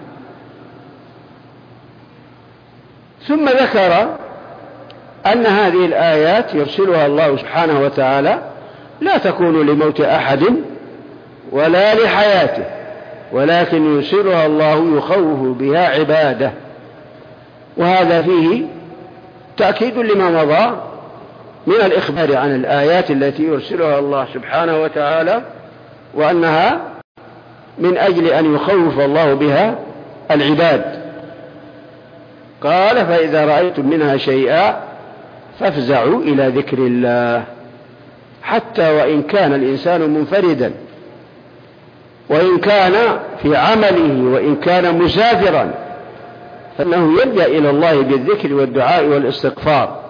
ثم ذكر أن هذه الآيات يرسلها الله سبحانه وتعالى لا تكون لموت أحد ولا لحياته، ولكن يرسلها الله يخوف بها عباده، وهذا فيه تأكيد لما مضى من الإخبار عن الآيات التي يرسلها الله سبحانه وتعالى، وأنها من أجل أن يخوف الله بها العباد. قال فإذا رأيتم منها شيئا فافزعوا إلى ذكر الله، حتى وإن كان الإنسان منفردا، وإن كان في عمله، وإن كان مسافرا، فإنه يلجأ إلى الله بالذكر والدعاء والاستغفار.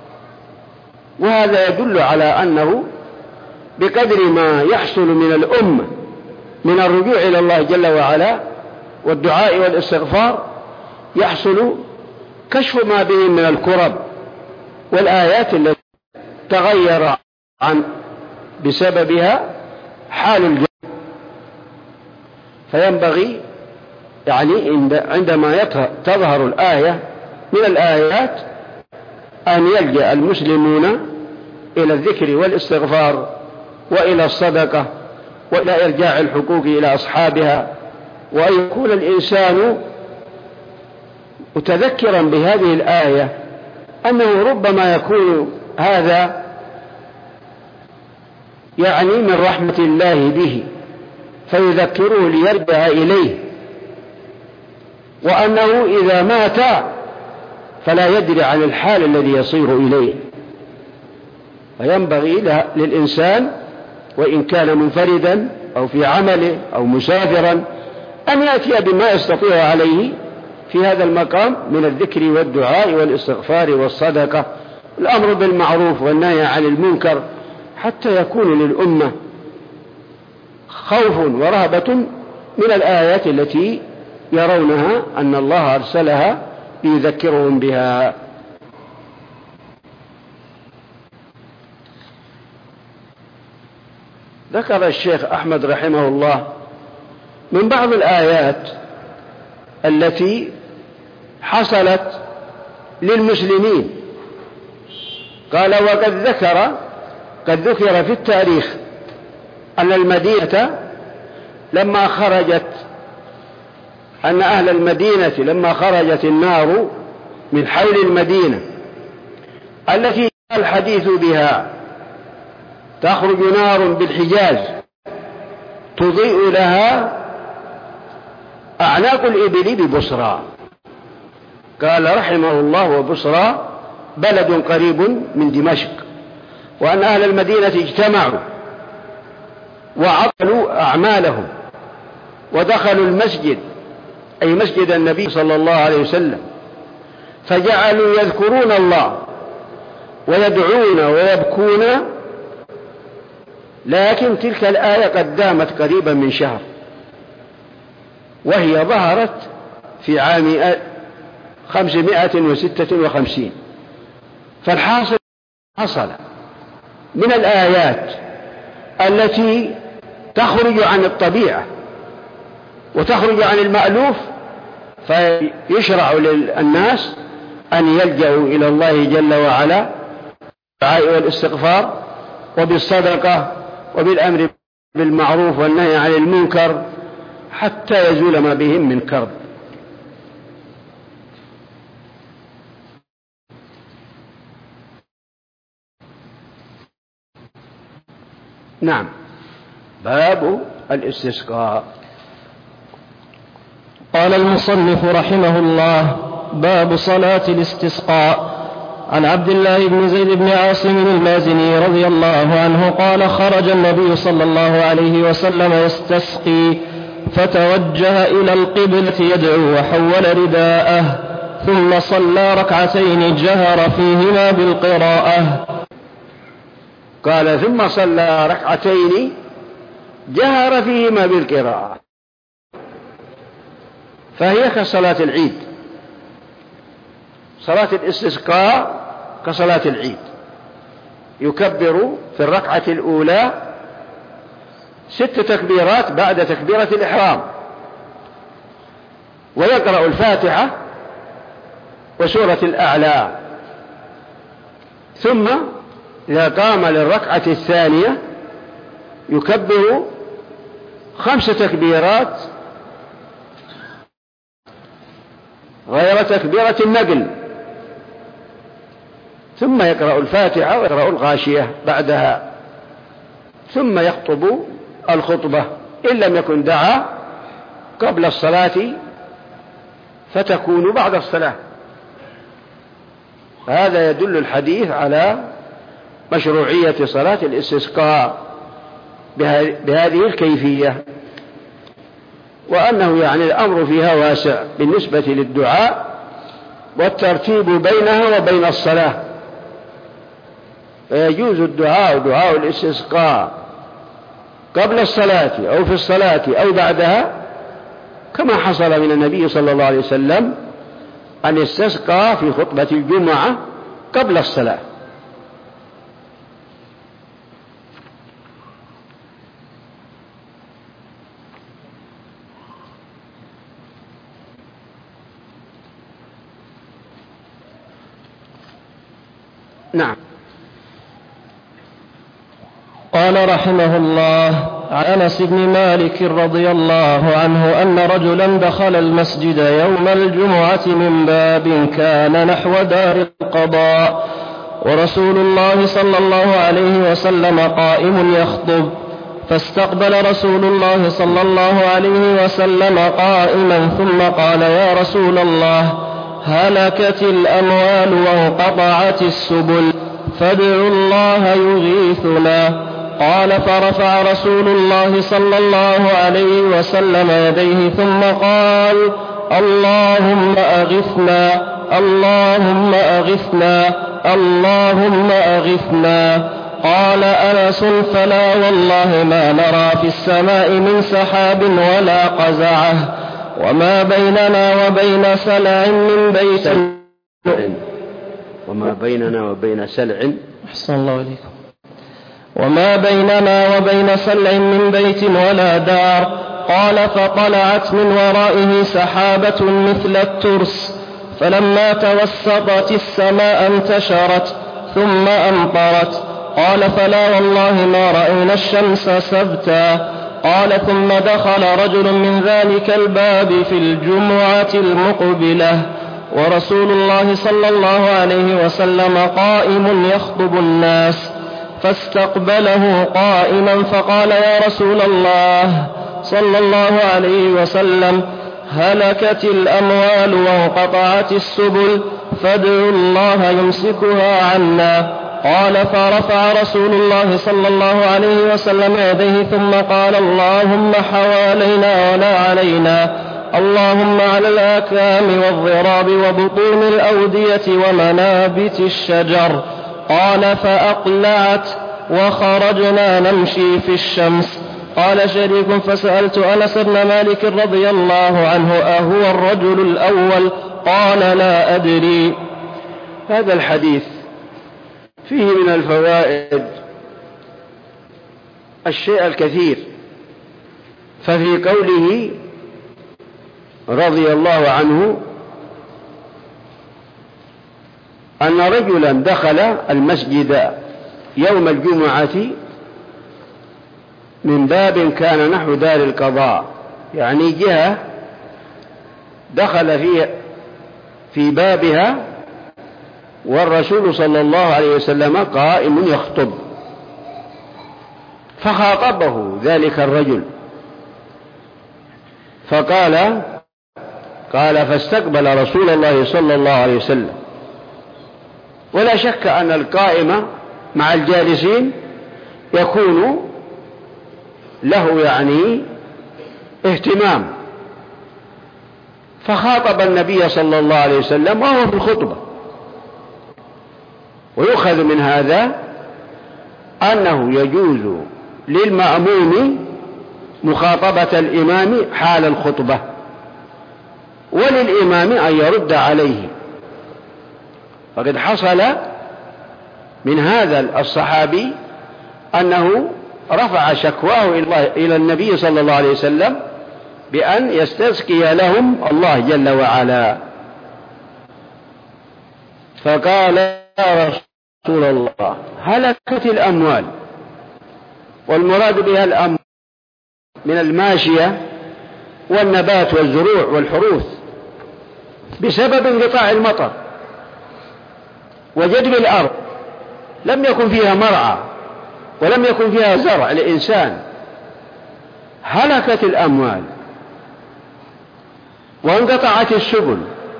وهذا يدل على أنه بقدر ما يحصل من الأمة من الرجوع إلى الله جل وعلا والدعاء والاستغفار، يحصل كشف ما بهم من الكرب والآيات التي تغير عن بسببها حال الجنة. فينبغي يعني عندما تظهر الآية من الآيات أن يلجأ المسلمون إلى الذكر والاستغفار وإلى الصدقة وإلى إرجاع الحقوق إلى أصحابها، وأن يكون الإنسان متذكرا بهذه الآية أنه ربما يكون هذا يعني من رحمة الله به فيذكره ليرجع إليه، وأنه إذا مات فلا يدري عن الحال الذي يصير إليه. فينبغي للإنسان وإن كان منفردا أو في عمله أو مسافرا أن يأتي بما يستطيع عليه في هذا المقام من الذكر والدعاء والاستغفار والصدقة، الأمر بالمعروف والنهي عن المنكر، حتى يكون للأمة خوف ورهبة من الآيات التي يرونها أن الله أرسلها ليذكرهم بها. ذكر الشيخ أحمد رحمه الله من بعض الآيات التي حصلت للمسلمين، قال: وقد ذكر قد ذكر في التاريخ أن المدينة لما خرجت أن أهل المدينة لما خرجت النار من حول المدينة التي الحديث بها، تخرج نار بالحجاز تضيء لها أعناق الإبل ببصرى. قال رحمه الله: وبصرى بلد قريب من دمشق، وأن أهل المدينة اجتمعوا وعطلوا أعمالهم ودخلوا المسجد، أي مسجد النبي صلى الله عليه وسلم، فجعلوا يذكرون الله ويدعون ويبكون. لكن تلك الآية قد دامت قريبا من شهر، وهي ظهرت في عام خمسمائة وستة وخمسين. فالحاصل حصل من الآيات التي تخرج عن الطبيعة وتخرج عن المألوف، فيشرع للناس أن يلجأوا إلى الله جل وعلا بالدعاء والاستغفار وبالصدقة وبالأمر بالمعروف والنهي عن المنكر حتى يزول ما بهم من كرب. نعم. باب الاستسقاء. قال المصنف رحمه الله: باب صلاة الاستسقاء. عن عبد الله بن زيد بن عاصم المازني رضي الله عنه قال: خرج النبي صلى الله عليه وسلم يستسقي، فتوجه إلى القبلة يدعو وحول رداءه، ثم صلى ركعتين جهر فيهما بالقراءة. قال: ثم صلى ركعتين جهر فيهما بالقراءة، فهي كصلاة العيد. صلاة الاستسقاء كصلاة العيد، يكبر في الركعة الأولى ست تكبيرات بعد تكبيرة الإحرام، ويقرأ الفاتحة وسورة الأعلى، ثم إذا قام للركعة الثانية يكبر خمس تكبيرات غير تكبيرة النقل، ثم يقرأ الفاتحة ويقرأ الغاشية بعدها، ثم يخطب الخطبة إن لم يكن دعا قبل الصلاة فتكون بعد الصلاة. هذا يدل الحديث على مشروعية صلاة الاستسقاء بهذه الكيفية، وأنه يعني الأمر فيها واسع بالنسبة للدعاء والترتيب بينها وبين الصلاة، فيجوز الدعاء دعاء الاستسقاء قبل الصلاة أو في الصلاة أو بعدها، كما حصل من النبي صلى الله عليه وسلم أن استسقى في خطبة الجمعة قبل الصلاة. نعم. قال رحمه الله: عن أنس بن مالك رضي الله عنه أن رجلا دخل المسجد يوم الجمعة من باب كان نحو دار القضاء، ورسول الله صلى الله عليه وسلم قائم يخطب، فاستقبل رسول الله صلى الله عليه وسلم قائما، ثم قال: يا رسول الله، هلكت الأموال وانقطعت السبل، فادعوا الله يغيثنا. قال: فرفع رسول الله صلى الله عليه وسلم يديه ثم قال: اللهم أغثنا، اللهم أغثنا، اللهم أغثنا. قال أنس: فلا والله ما نرى في السماء من سحاب ولا قزعه، وما بيننا وبين سلع من بيت وما بيننا وبين سلع أحسن الله إليكم وما بيننا وبين سلع من بيت ولا دار. قال فطلعت من ورائه سحابة مثل الترس، فلما توسطت السماء انتشرت ثم أمطرت. قال فلا والله ما رأينا الشمس سبتا. قال ثم دخل رجل من ذلك الباب في الجمعة المقبلة ورسول الله صلى الله عليه وسلم قائم يخطب الناس، فاستقبله قائما فقال يا رسول الله صلى الله عليه وسلم هلكت الأموال وانقطعت السبل فادعوا الله يمسكها عنا. قال فرفع رسول الله صلى الله عليه وسلم يديه ثم قال اللهم حوالينا ولا علينا، اللهم على الأكام والضراب وبطون الأودية ومنابت الشجر. قال فأقلعت وخرجنا نمشي في الشمس. قال شريك فسألت أنس بن مالك رضي الله عنه أهو الرجل الأول؟ قال لا أدري. هذا الحديث فيه من الفوائد الشيء الكثير. ففي قوله رضي الله عنه أن رجلا دخل المسجد يوم الجمعة من باب كان نحو دار القضاء، يعني جهة دخل في في بابها والرسول صلى الله عليه وسلم قائم يخطب، فخاطبه ذلك الرجل فقال قال فاستقبل رسول الله صلى الله عليه وسلم. ولا شك أن القائم مع الجالسين يكون له يعني اهتمام، فخاطب النبي صلى الله عليه وسلم وهو في الخطبة. ويؤخذ من هذا أنه يجوز للمأموم مخاطبة الإمام حال الخطبة، وللإمام أن يرد عليه. فقد حصل من هذا الصحابي أنه رفع شكواه إلى النبي صلى الله عليه وسلم بأن يستسقي لهم الله جل وعلا، فقال يا رسول الله هلكت الأموال، والمراد بها الأموال من الماشية والنبات والزروع والحروث بسبب انقطاع المطر وجدب الأرض، لم يكن فيها مرعى ولم يكن فيها زرع لإنسان. هلكت الأموال وانقطعت السبل،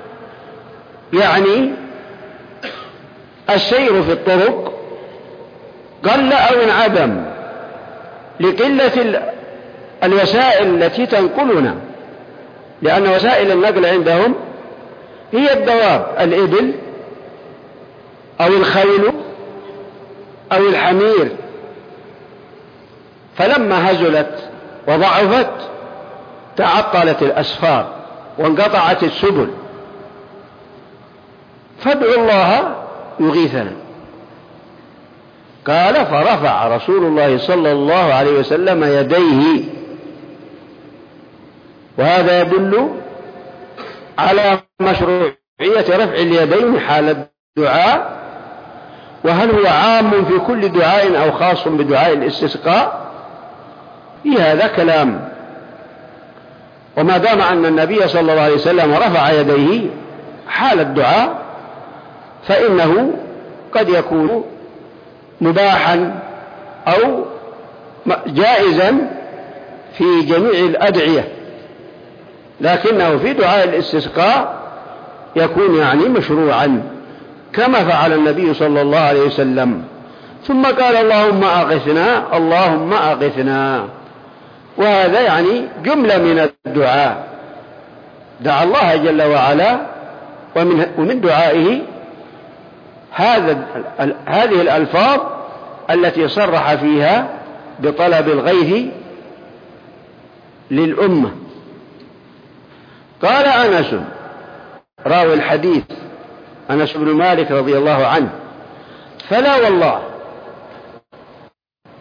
يعني السير في الطرق قل أو انعدم لقلة الوسائل التي تنقلنا، لأن وسائل النقل عندهم هي الدواب، الإبل أو الخيل أو الحمير. فلما هزلت وضعفت تعطلت الأسفار وانقطعت السبل، فادعوا الله يغيثنا. قال فرفع رسول الله صلى الله عليه وسلم يديه، وهذا يدل على مشروعية رفع اليدين حال الدعاء. وهل هو عام في كل دعاء أو خاص بدعاء الاستسقاء؟ في هذا كلام. وما دام أن النبي صلى الله عليه وسلم رفع يديه حال الدعاء فإنه قد يكون مباحا أو جائزا في جميع الأدعية، لكنه في دعاء الاستسقاء يكون يعني مشروعا كما فعل النبي صلى الله عليه وسلم. ثم قال اللهم أغثنا اللهم أغثنا، وهذا يعني جملة من الدعاء، دعا الله جل وعلا، ومن, ومن دعائه هذا هذه الألفاظ التي صرح فيها بطلب الغيث للأمة. قال أنس راوي الحديث أنس بن مالك رضي الله عنه فلا والله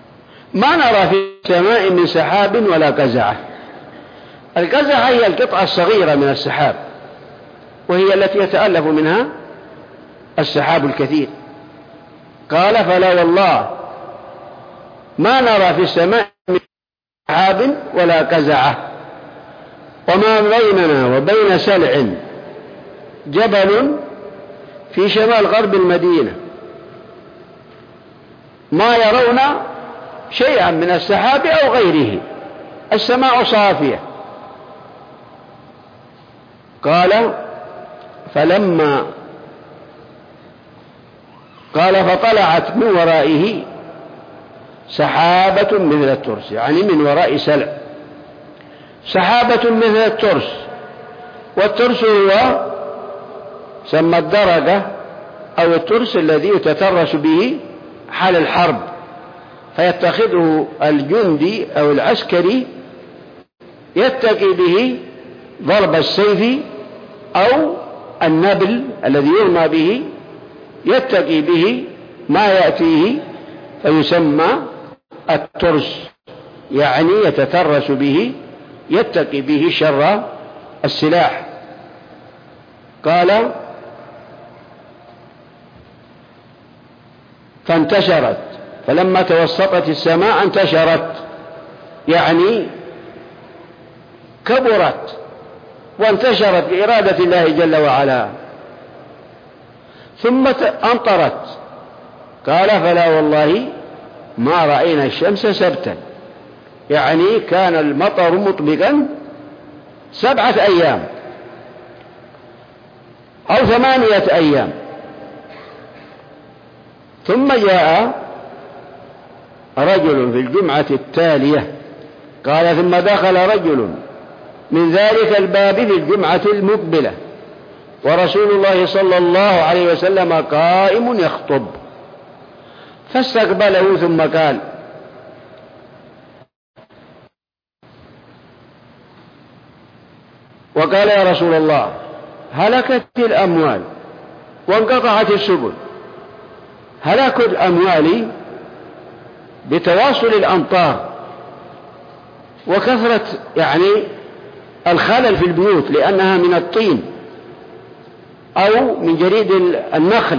ما نرى في السماء من سحاب ولا قزعة. القزعة هي القطعة الصغيرة من السحاب، وهي التي يتألف منها السحاب الكثير. قال فلا والله ما نرى في السماء من سحاب ولا قزعة، وما بيننا وبين سلع جبل في شمال غرب المدينة ما يرون شيئا من السحاب أو غيره، السماء صافية. قال فلما قال فطلعت من ورائه سحابة مثل الترس، يعني من وراء سلع سحابة مثل الترس. والترس هو سمى الدرجة أو الترس الذي يتترس به حال الحرب، فيتخذه الجندي أو العسكري يتقي به ضرب السيف أو النبل الذي يرمى به، يتقي به ما يأتيه فيسمى الترس، يعني يتترس به يتقي به شر السلاح. قال فانتشرت، فلما توسطت السماء انتشرت، يعني كبرت وانتشرت بإرادة الله جل وعلا، ثم أمطرت. قال فلا والله ما رأينا الشمس سبتا، يعني كان المطر مطبقا سبعة أيام أو ثمانية أيام. ثم جاء رجل في الجمعة التالية، قال ثم دخل رجل من ذلك الباب في الجمعة المقبلة ورسول الله صلى الله عليه وسلم قائم يخطب، فاستقبله ثم قال وقال يا رسول الله هلكت الأموال وانقطعت السبل. هلاك الأموال بتواصل الأمطار وكثرة يعني الخلل في البيوت، لأنها من الطين أو من جريد النخل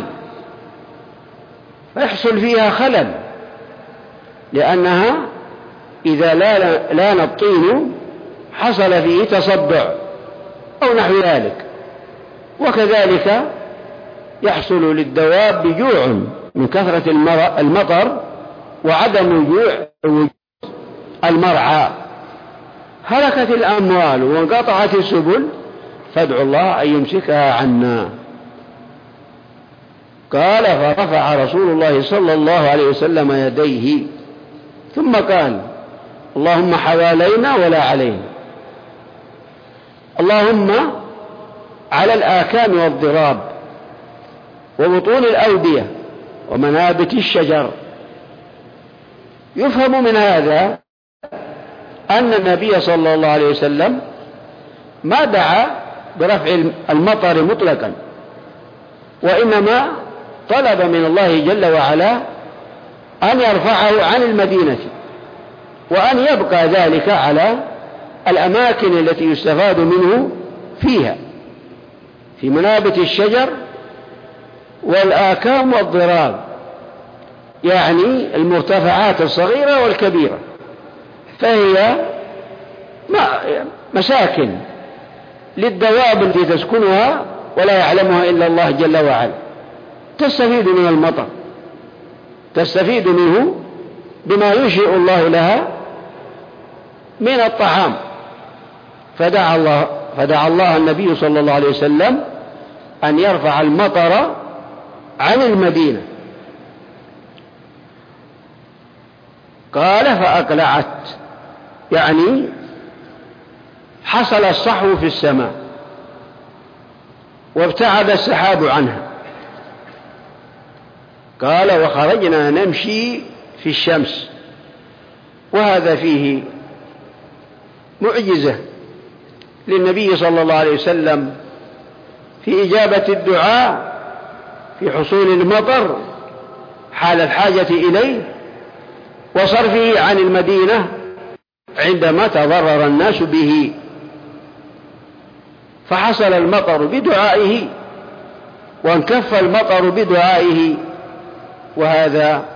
فيحصل فيها خلل، لأنها إذا لان الطين حصل فيه تصدع أو نحو ذلك. وكذلك يحصل للدواب جوع من كثرة المطر وعدم وجوع المرعى. هلكت الأموال وانقطعت السبل فادعوا الله أن يمسكها عنا. قال فرفع رسول الله صلى الله عليه وسلم يديه ثم قال اللهم حوالينا ولا علينا، اللهم على الآكام والضراب وبطون الأودية ومنابت الشجر. يفهم من هذا أن النبي صلى الله عليه وسلم ما دعا برفع المطر مطلقا، وإنما طلب من الله جل وعلا أن يرفعه عن المدينة وأن يبقى ذلك على الأماكن التي يستفاد منه فيها في منابت الشجر والآكام والضراب، يعني المرتفعات الصغيرة والكبيرة، فهي مساكن للدواب التي تسكنها ولا يعلمها إلا الله جل وعلا، تستفيد من المطر، تستفيد منه بما ينشئ الله لها من الطعام. فدعا الله, فدعا الله النبي صلى الله عليه وسلم أن يرفع المطر عن المدينة. قال فأقلعت، يعني حصل الصحو في السماء وابتعد السحاب عنها. قال وخرجنا نمشي في الشمس، وهذا فيه معجزة للنبي صلى الله عليه وسلم في إجابة الدعاء في حصول المطر حال الحاجة إليه، وصرفه عن المدينة عندما تضرر الناس به، فحصل المطر بدعائه وانكف المطر بدعائه. وهذا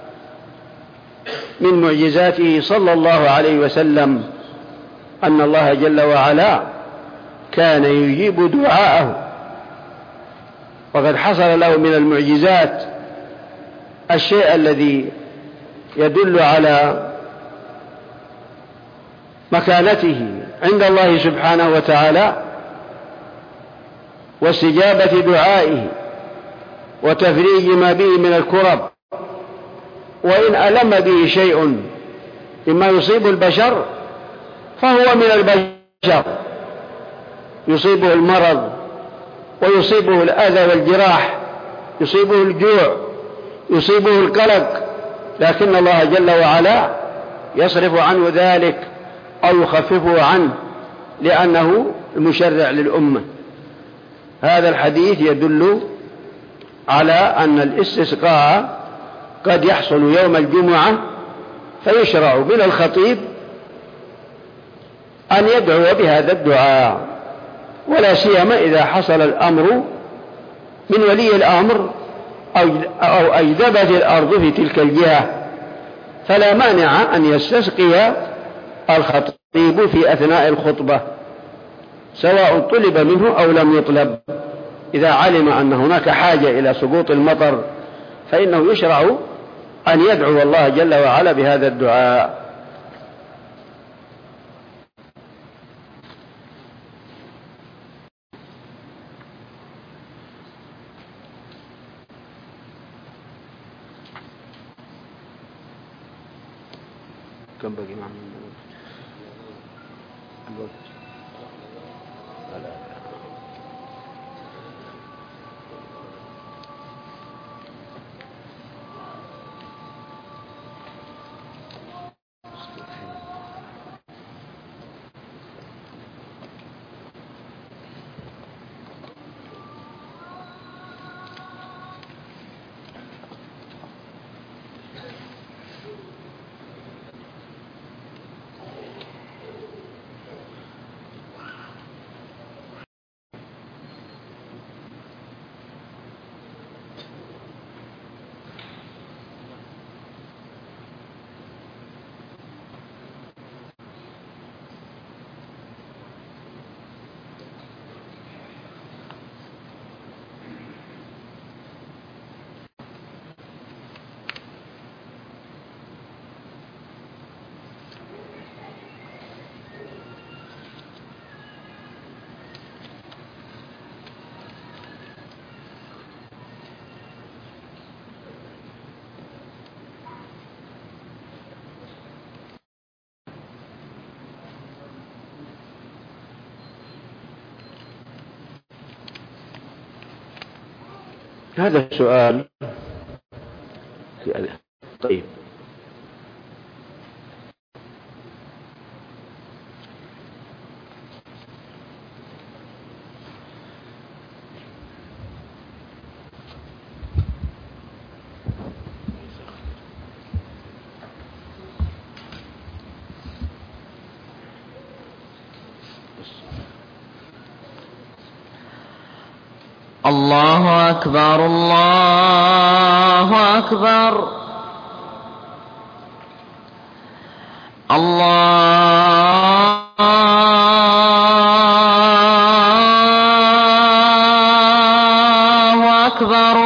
من معجزاته صلى الله عليه وسلم، أن الله جل وعلا كان يجيب دعاءه. وقد حصل له من المعجزات الشيء الذي يدل على مكانته عند الله سبحانه وتعالى واستجابة دعائه وتفريج ما به من الكرب. وإن ألم به شيء مما يصيب البشر فهو من البشر، يصيبه المرض ويصيبه الأذى والجراح، يصيبه الجوع، يصيبه القلق، لكن الله جل وعلا يصرف عنه ذلك أو يخففه عنه لأنه المشرع للأمة. هذا الحديث يدل على أن الاستسقاء قد يحصل يوم الجمعة، فيشرع من الخطيب أن يدعو بهذا الدعاء، ولا سيما إذا حصل الأمر من ولي الأمر أو أجدبت الأرض في تلك الجهة، فلا مانع أن يستسقي الخطيب في أثناء الخطبة سواء طلب منه أو لم يطلب. إذا علم أن هناك حاجة إلى سقوط المطر فإنه يشرع أن يدعو الله جل وعلا بهذا الدعاء. كم بقي معنا الوقت؟ هذا السؤال طيب. الله أكبر الله أكبر الله أكبر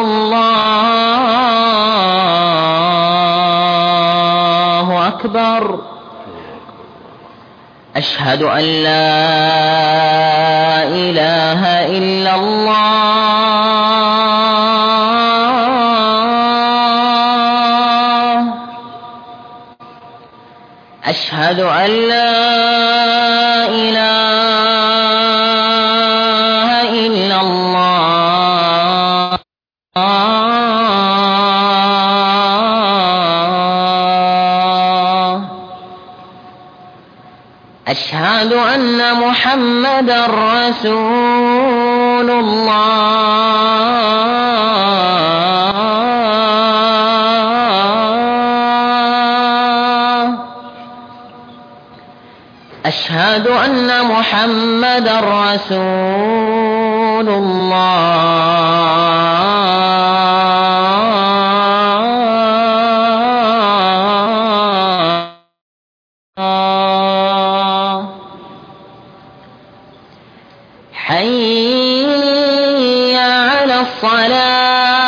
الله أكبر. أشهد أن لا إله إلا الله أشهد أن لا إله إلا الله أشهد أن محمدا رسول الله أشهد أن محمدا رسول الله. حي على الصلاة.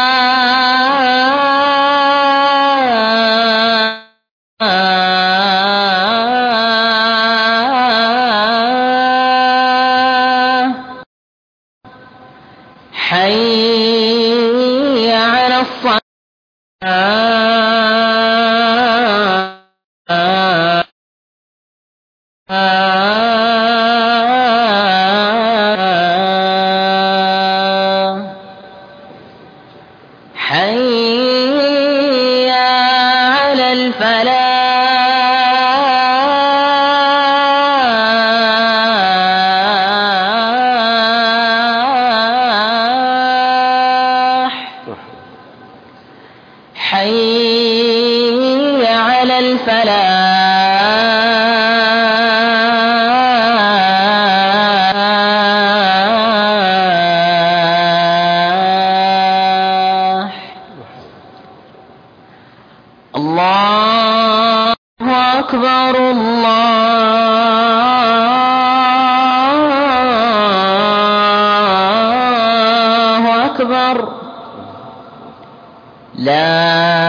حي على الصلاة. حي على الفلاح. حي على الفلاح. الله أكبر الله أكبر. لا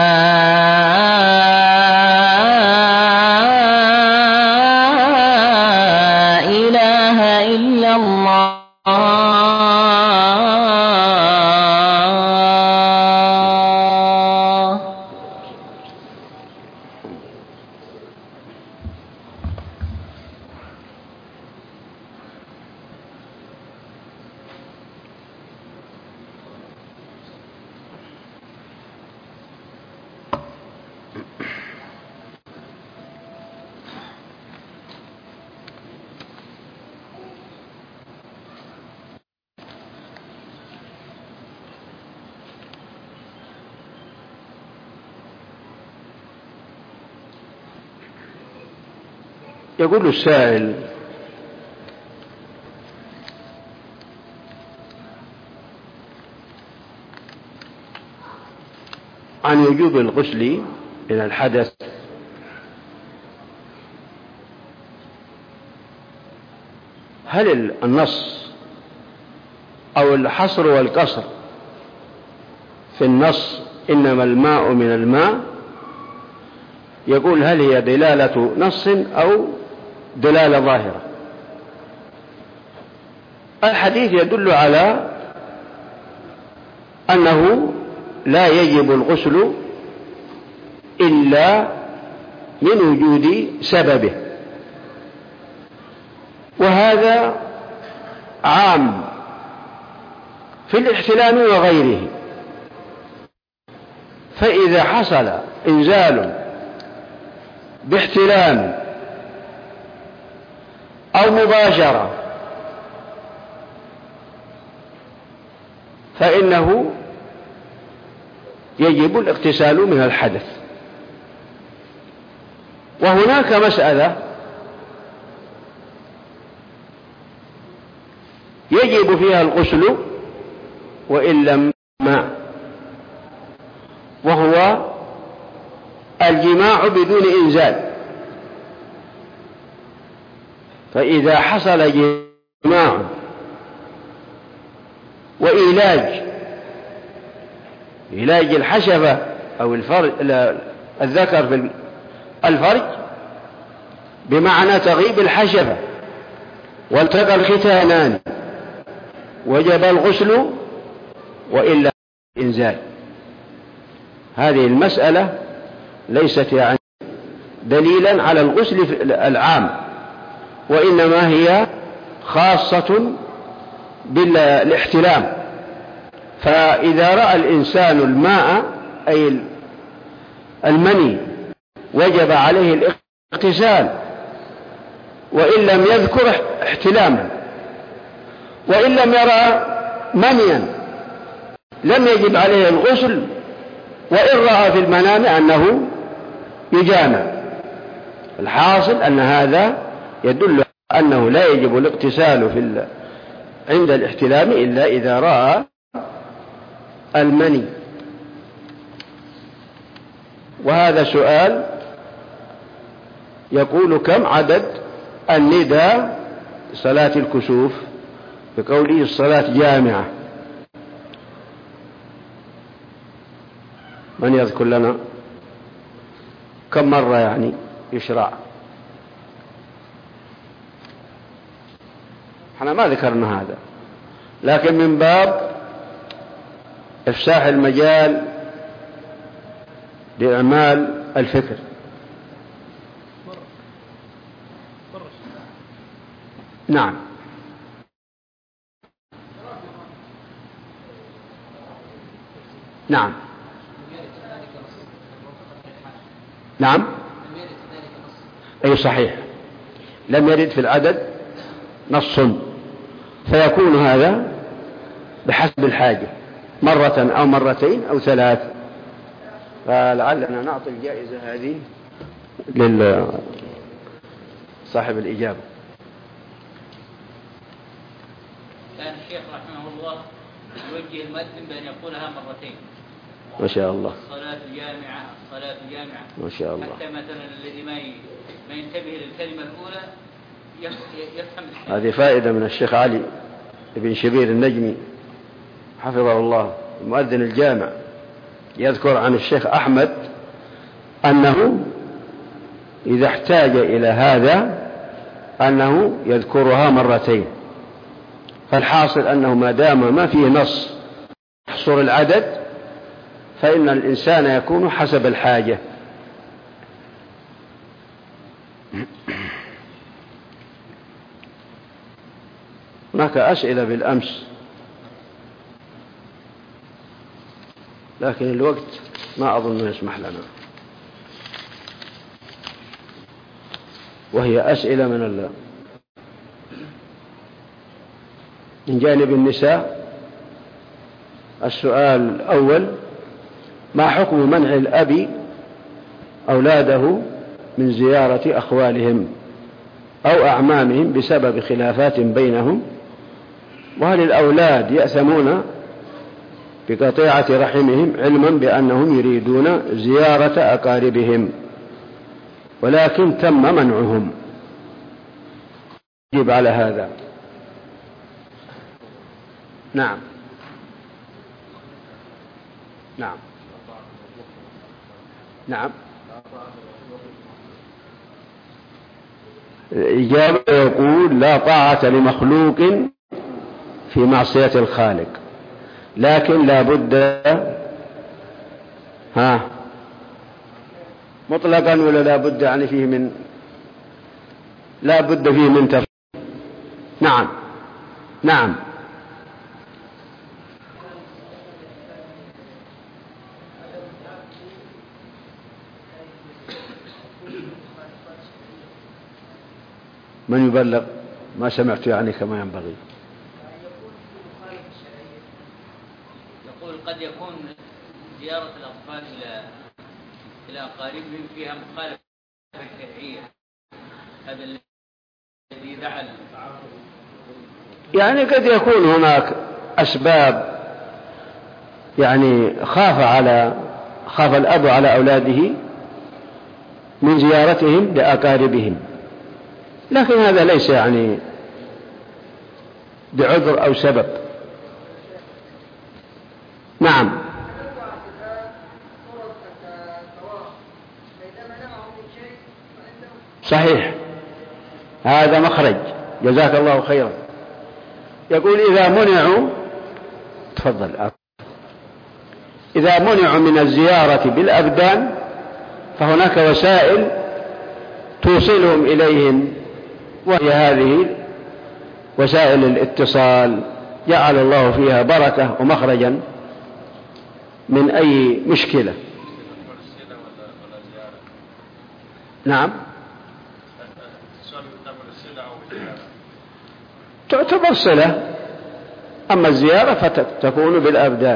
إله إلا الله. يقول السائل: عن وجوب الغسل من الحدث، هل النص أو الحصر والقصر في النص إنما الماء من الماء، يقول هل هي دلالة نص أو دلالة ظاهرة؟ الحديث يدل على أنه لا يجب الغسل إلا من وجود سببه، وهذا عام في الاحتلام وغيره. فإذا حصل إنزال باحتلام أو مباشرة فإنه يجب الاغتسال من الحدث. وهناك مسألة يجب فيها الغسل وإن لم ماء، وهو الجماع بدون إنزال. فإذا حصل جماع وإيلاج علاج الحشفة أو الفرج الذكر في الفرج بمعنى تغيب الحشفة والتقى الختانان، وجب الغسل وإلا إنزال. هذه المسألة ليست يعني دليلا على الغسل العام، وإنما هي خاصة بالاحتلام. فإذا رأى الإنسان الماء أي المني وجب عليه الاغتسال وإن لم يذكر احتلاما، وإن لم يرى منيا لم يجب عليه الغسل، وإن رأى في المنام أنه يجامع. الحاصل أن هذا يدل أنه لا يجب الاغتسال في ال... عند الاحتلام إلا إذا رأى المني. وهذا سؤال يقول كم عدد النداء صلاة الكسوف بقوله الصلاة جامعة؟ من يذكر لنا كم مرة يعني يشرع؟ احنا ما ذكرنا هذا، لكن من باب إفساح المجال لإعمال الفكر. نعم. نعم. نعم. أي صحيح، لم يرد في العدد نص، فيكون هذا بحسب الحاجة، مرة أو مرتين أو ثلاث. فلعلنا نعطي الجائزة هذه لصاحب الإجابة. كان الشيخ رحمه الله يوجه المؤذن بأن يقولها مرتين. ما شاء الله. الصلاة جامعة، الصلاة جامعة. ما شاء الله. حتى مثلا الذي ما ما ينتبه للكلمة الأولى يفهم. هذه فائدة من الشيخ علي بن شبير النجمي حفظه الله، المؤذن الجامع، يذكر عن الشيخ أحمد أنه إذا احتاج إلى هذا أنه يذكرها مرتين. فالحاصل أنه ما دام ما فيه نص يحصر العدد فإن الإنسان يكون حسب الحاجة. هناك أسئلة بالأمس لكن الوقت ما أظن يسمح لنا، وهي أسئلة من الله من جانب النساء. السؤال الأول: ما حكم منع الأب أولاده من زيارة أخوالهم أو أعمامهم بسبب خلافات بينهم؟ وهل الأولاد يأثمون بقطيعة رحمهم علما بأنهم يريدون زيارة أقاربهم ولكن تم منعهم؟ يجب على هذا. نعم. نعم. نعم. الإجابة يقول: لا طاعة لمخلوق في معصية الخالق، لكن لا بد ها مطلقا ولا لا بد يعني فيه من لا بد فيه من تفصيل. نعم. نعم. من يبلغ؟ ما سمعت يعني كما ينبغي. يقول قد يكون زيارة الأطفال إلى إلى أقاربهم فيها مخالفة شرعية، هذا الذي دعا. يعني قد يكون هناك أسباب، يعني خاف على خاف الأب على أولاده من زيارتهم لأقاربهم، لكن هذا ليس يعني بعذر أو سبب. نعم. صحيح، هذا مخرج. جزاك الله خيرا. يقول: إذا منعوا تفضل إذا منعوا من الزيارة بالأبدان فهناك وسائل توصلهم إليهم، وهي هذه وسائل الاتصال، جعل الله فيها بركة ومخرجا من أي مشكلة. نعم. تعتبر صلة، أما الزيارة فتكون بالأبدان.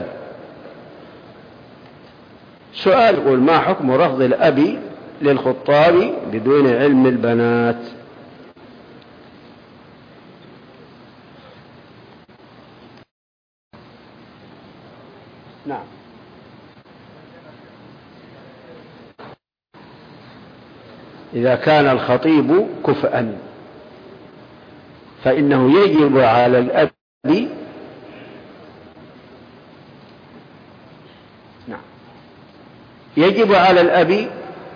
سؤال يقول: ما حكم رفض الأب للخطاب بدون علم البنات؟ نعم. إذا كان الخطيب كفءا فإنه يجب على الأب نعم يجب على الأب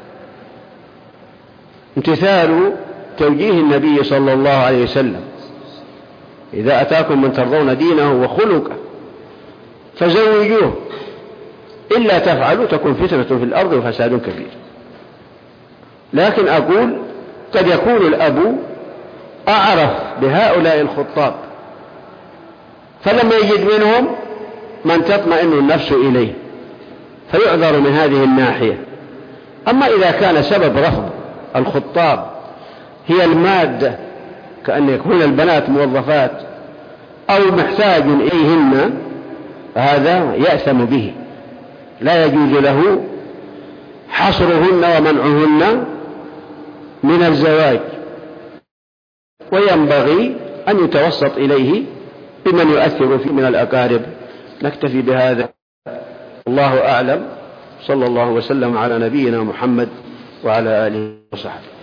امتثال توجيه النبي صلى الله عليه وسلم: إذا أتاكم من ترضون دينه وخلقه فزوجوه، إلا تفعلوا تكون فتنة في الأرض وفساد كبير. لكن أقول قد يكون الأب أعرف بهؤلاء الخطاب فلما يجد منهم من تطمئن النفس إليه فيعذر من هذه الناحية. أما إذا كان سبب رفض الخطاب هي المادة، كأن يكون البنات موظفات أو محتاج إليهن، هذا يأثم به، لا يجوز له حصرهن ومنعهن من الزواج، وينبغي أن يتوسط إليه بمن يؤثر فيه من الأقارب. نكتفي بهذا، الله أعلم. صلى الله وسلم على نبينا محمد وعلى آله وصحبه.